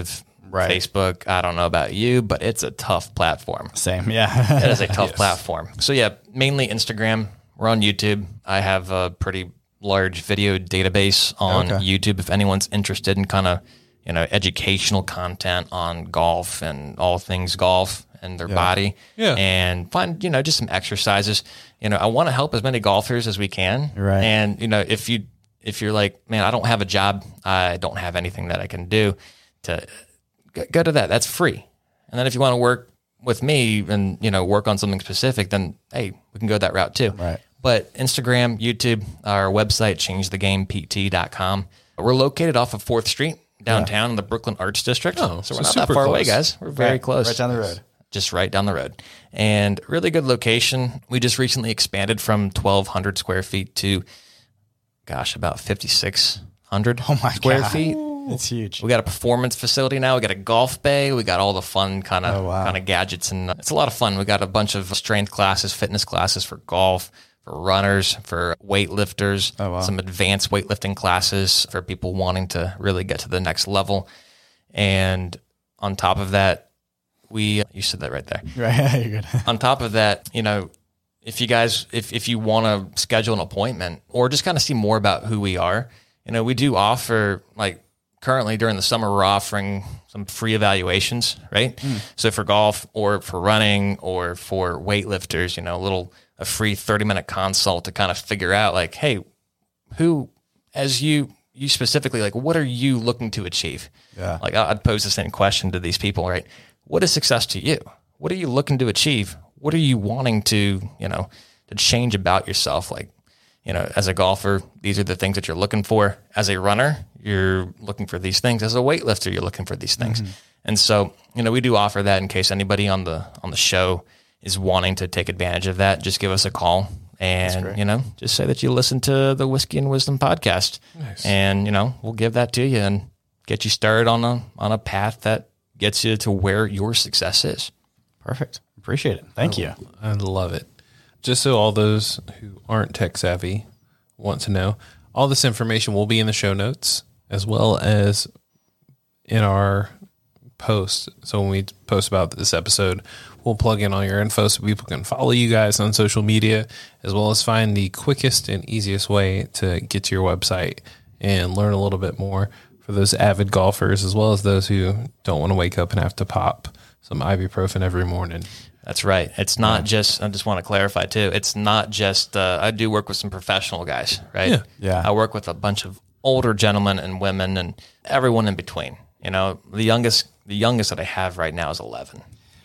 Right. Facebook, I don't know about you, but it's a tough platform. Same. Yeah. It is a tough platform. So yeah, mainly Instagram. We're on YouTube. I have a pretty large video database on Okay. YouTube if anyone's interested in kind of, you know, educational content on golf and all things golf and their body. Yeah. And find, you know, just some exercises. You know, I want to help as many golfers as we can. Right. And, you know, if you if you're like, man, I don't have a job, I don't have anything that I can do, to go, go to that. That's free. And then if you want to work with me and, you know, work on something specific, then hey, we can go that route too. Right. But Instagram, YouTube, our website, change the game P T dot com. We're located off of fourth Street downtown in the Brooklyn Arts District. Oh, so so we're not super that far close. away, guys. We're very Right, close. right down the road. Just right down the road. And really good location. We just recently expanded from twelve hundred square feet to, gosh, about fifty-six hundred Oh my square God. feet. It's huge. We got a performance facility now. We got a golf bay. We got all the fun kind of Oh, wow. kind of gadgets, and it's a lot of fun. We got a bunch of strength classes, fitness classes for golf, for runners, for weightlifters. Oh, wow. Some advanced weightlifting classes for people wanting to really get to the next level. And on top of that, we you said that right there. Right. You're good. On top of that, you know, if you guys, if, if you want to schedule an appointment or just kind of see more about who we are, you know, we do offer, like currently during the summer, we're offering some free evaluations, right? Mm. So for golf or for running or for weightlifters, you know, a little, a free thirty minute consult to kind of figure out like, hey, who, as you, you specifically, like, what are you looking to achieve? Yeah. Like I'd pose the same question to these people, right? What is success to you? What are you looking to achieve? What are you wanting to, you know, to change about yourself? Like, you know, as a golfer, these are the things that you're looking for. As a runner, you're looking for these things. As a weightlifter, you're looking for these things. Mm-hmm. And so, you know, we do offer that in case anybody on the on the show is wanting to take advantage of that. Just give us a call and, you know, just say that you listen to the Whiskey and Wisdom podcast. Nice. And, you know, we'll give that to you and get you started on a on a path that gets you to where your success is. Perfect. Appreciate it. Thank you. I love it. Just so all those who aren't tech savvy want to know, all this information will be in the show notes as well as in our post. So when we post about this episode, we'll plug in all your info so people can follow you guys on social media, as well as find the quickest and easiest way to get to your website and learn a little bit more for those avid golfers, as well as those who don't want to wake up and have to pop some ibuprofen every morning. That's right. It's not just, I just want to clarify too, it's not just, uh, I do work with some professional guys, right? Yeah. Yeah. I work with a bunch of older gentlemen and women and everyone in between. You know, the youngest, the youngest that I have right now is eleven.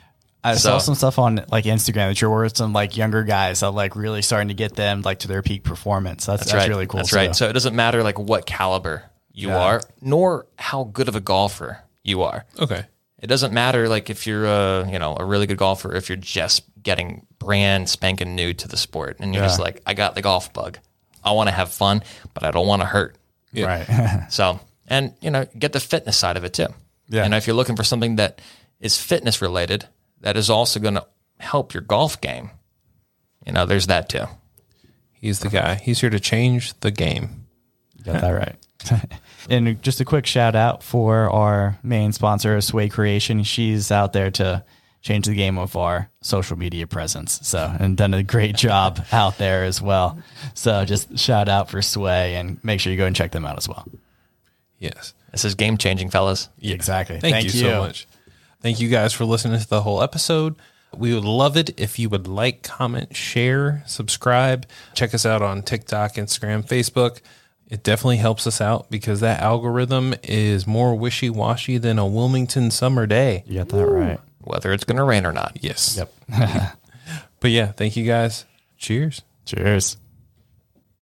I So- saw some stuff on like Instagram that you're working with some like younger guys that like really starting to get them like to their peak performance. That's, that's, right. really cool. That's too. right. So it doesn't matter like what caliber you Yeah. are, nor how good of a golfer you are. Okay. It doesn't matter like if you're a, you know, a really good golfer, if you're just getting brand spanking new to the sport and you're Yeah. just like, I got the golf bug. I want to have fun, but I don't want to hurt. Yeah. Right. So, and you know, get the fitness side of it too. Yeah. You know, if you're looking for something that is fitness related, that is also going to help your golf game. You know, there's that too. He's the guy. He's here to change the game. Got that right. And just a quick shout out for our main sponsor, Sway Creation. She's out there to change the game of our social media presence. So, and done a great job out there as well. So just shout out for Sway and make sure you go and check them out as well. Yes. This is game changing, fellas. Exactly. Thank, you, so much. Thank you guys for listening to the whole episode. We would love it if you would like, comment, share, subscribe. Check us out on TikTok, Instagram, Facebook. It definitely helps us out because that algorithm is more wishy-washy than a Wilmington summer day. You got that right. Whether it's going to rain or not. Yes. Yep. But yeah, thank you guys. Cheers. Cheers.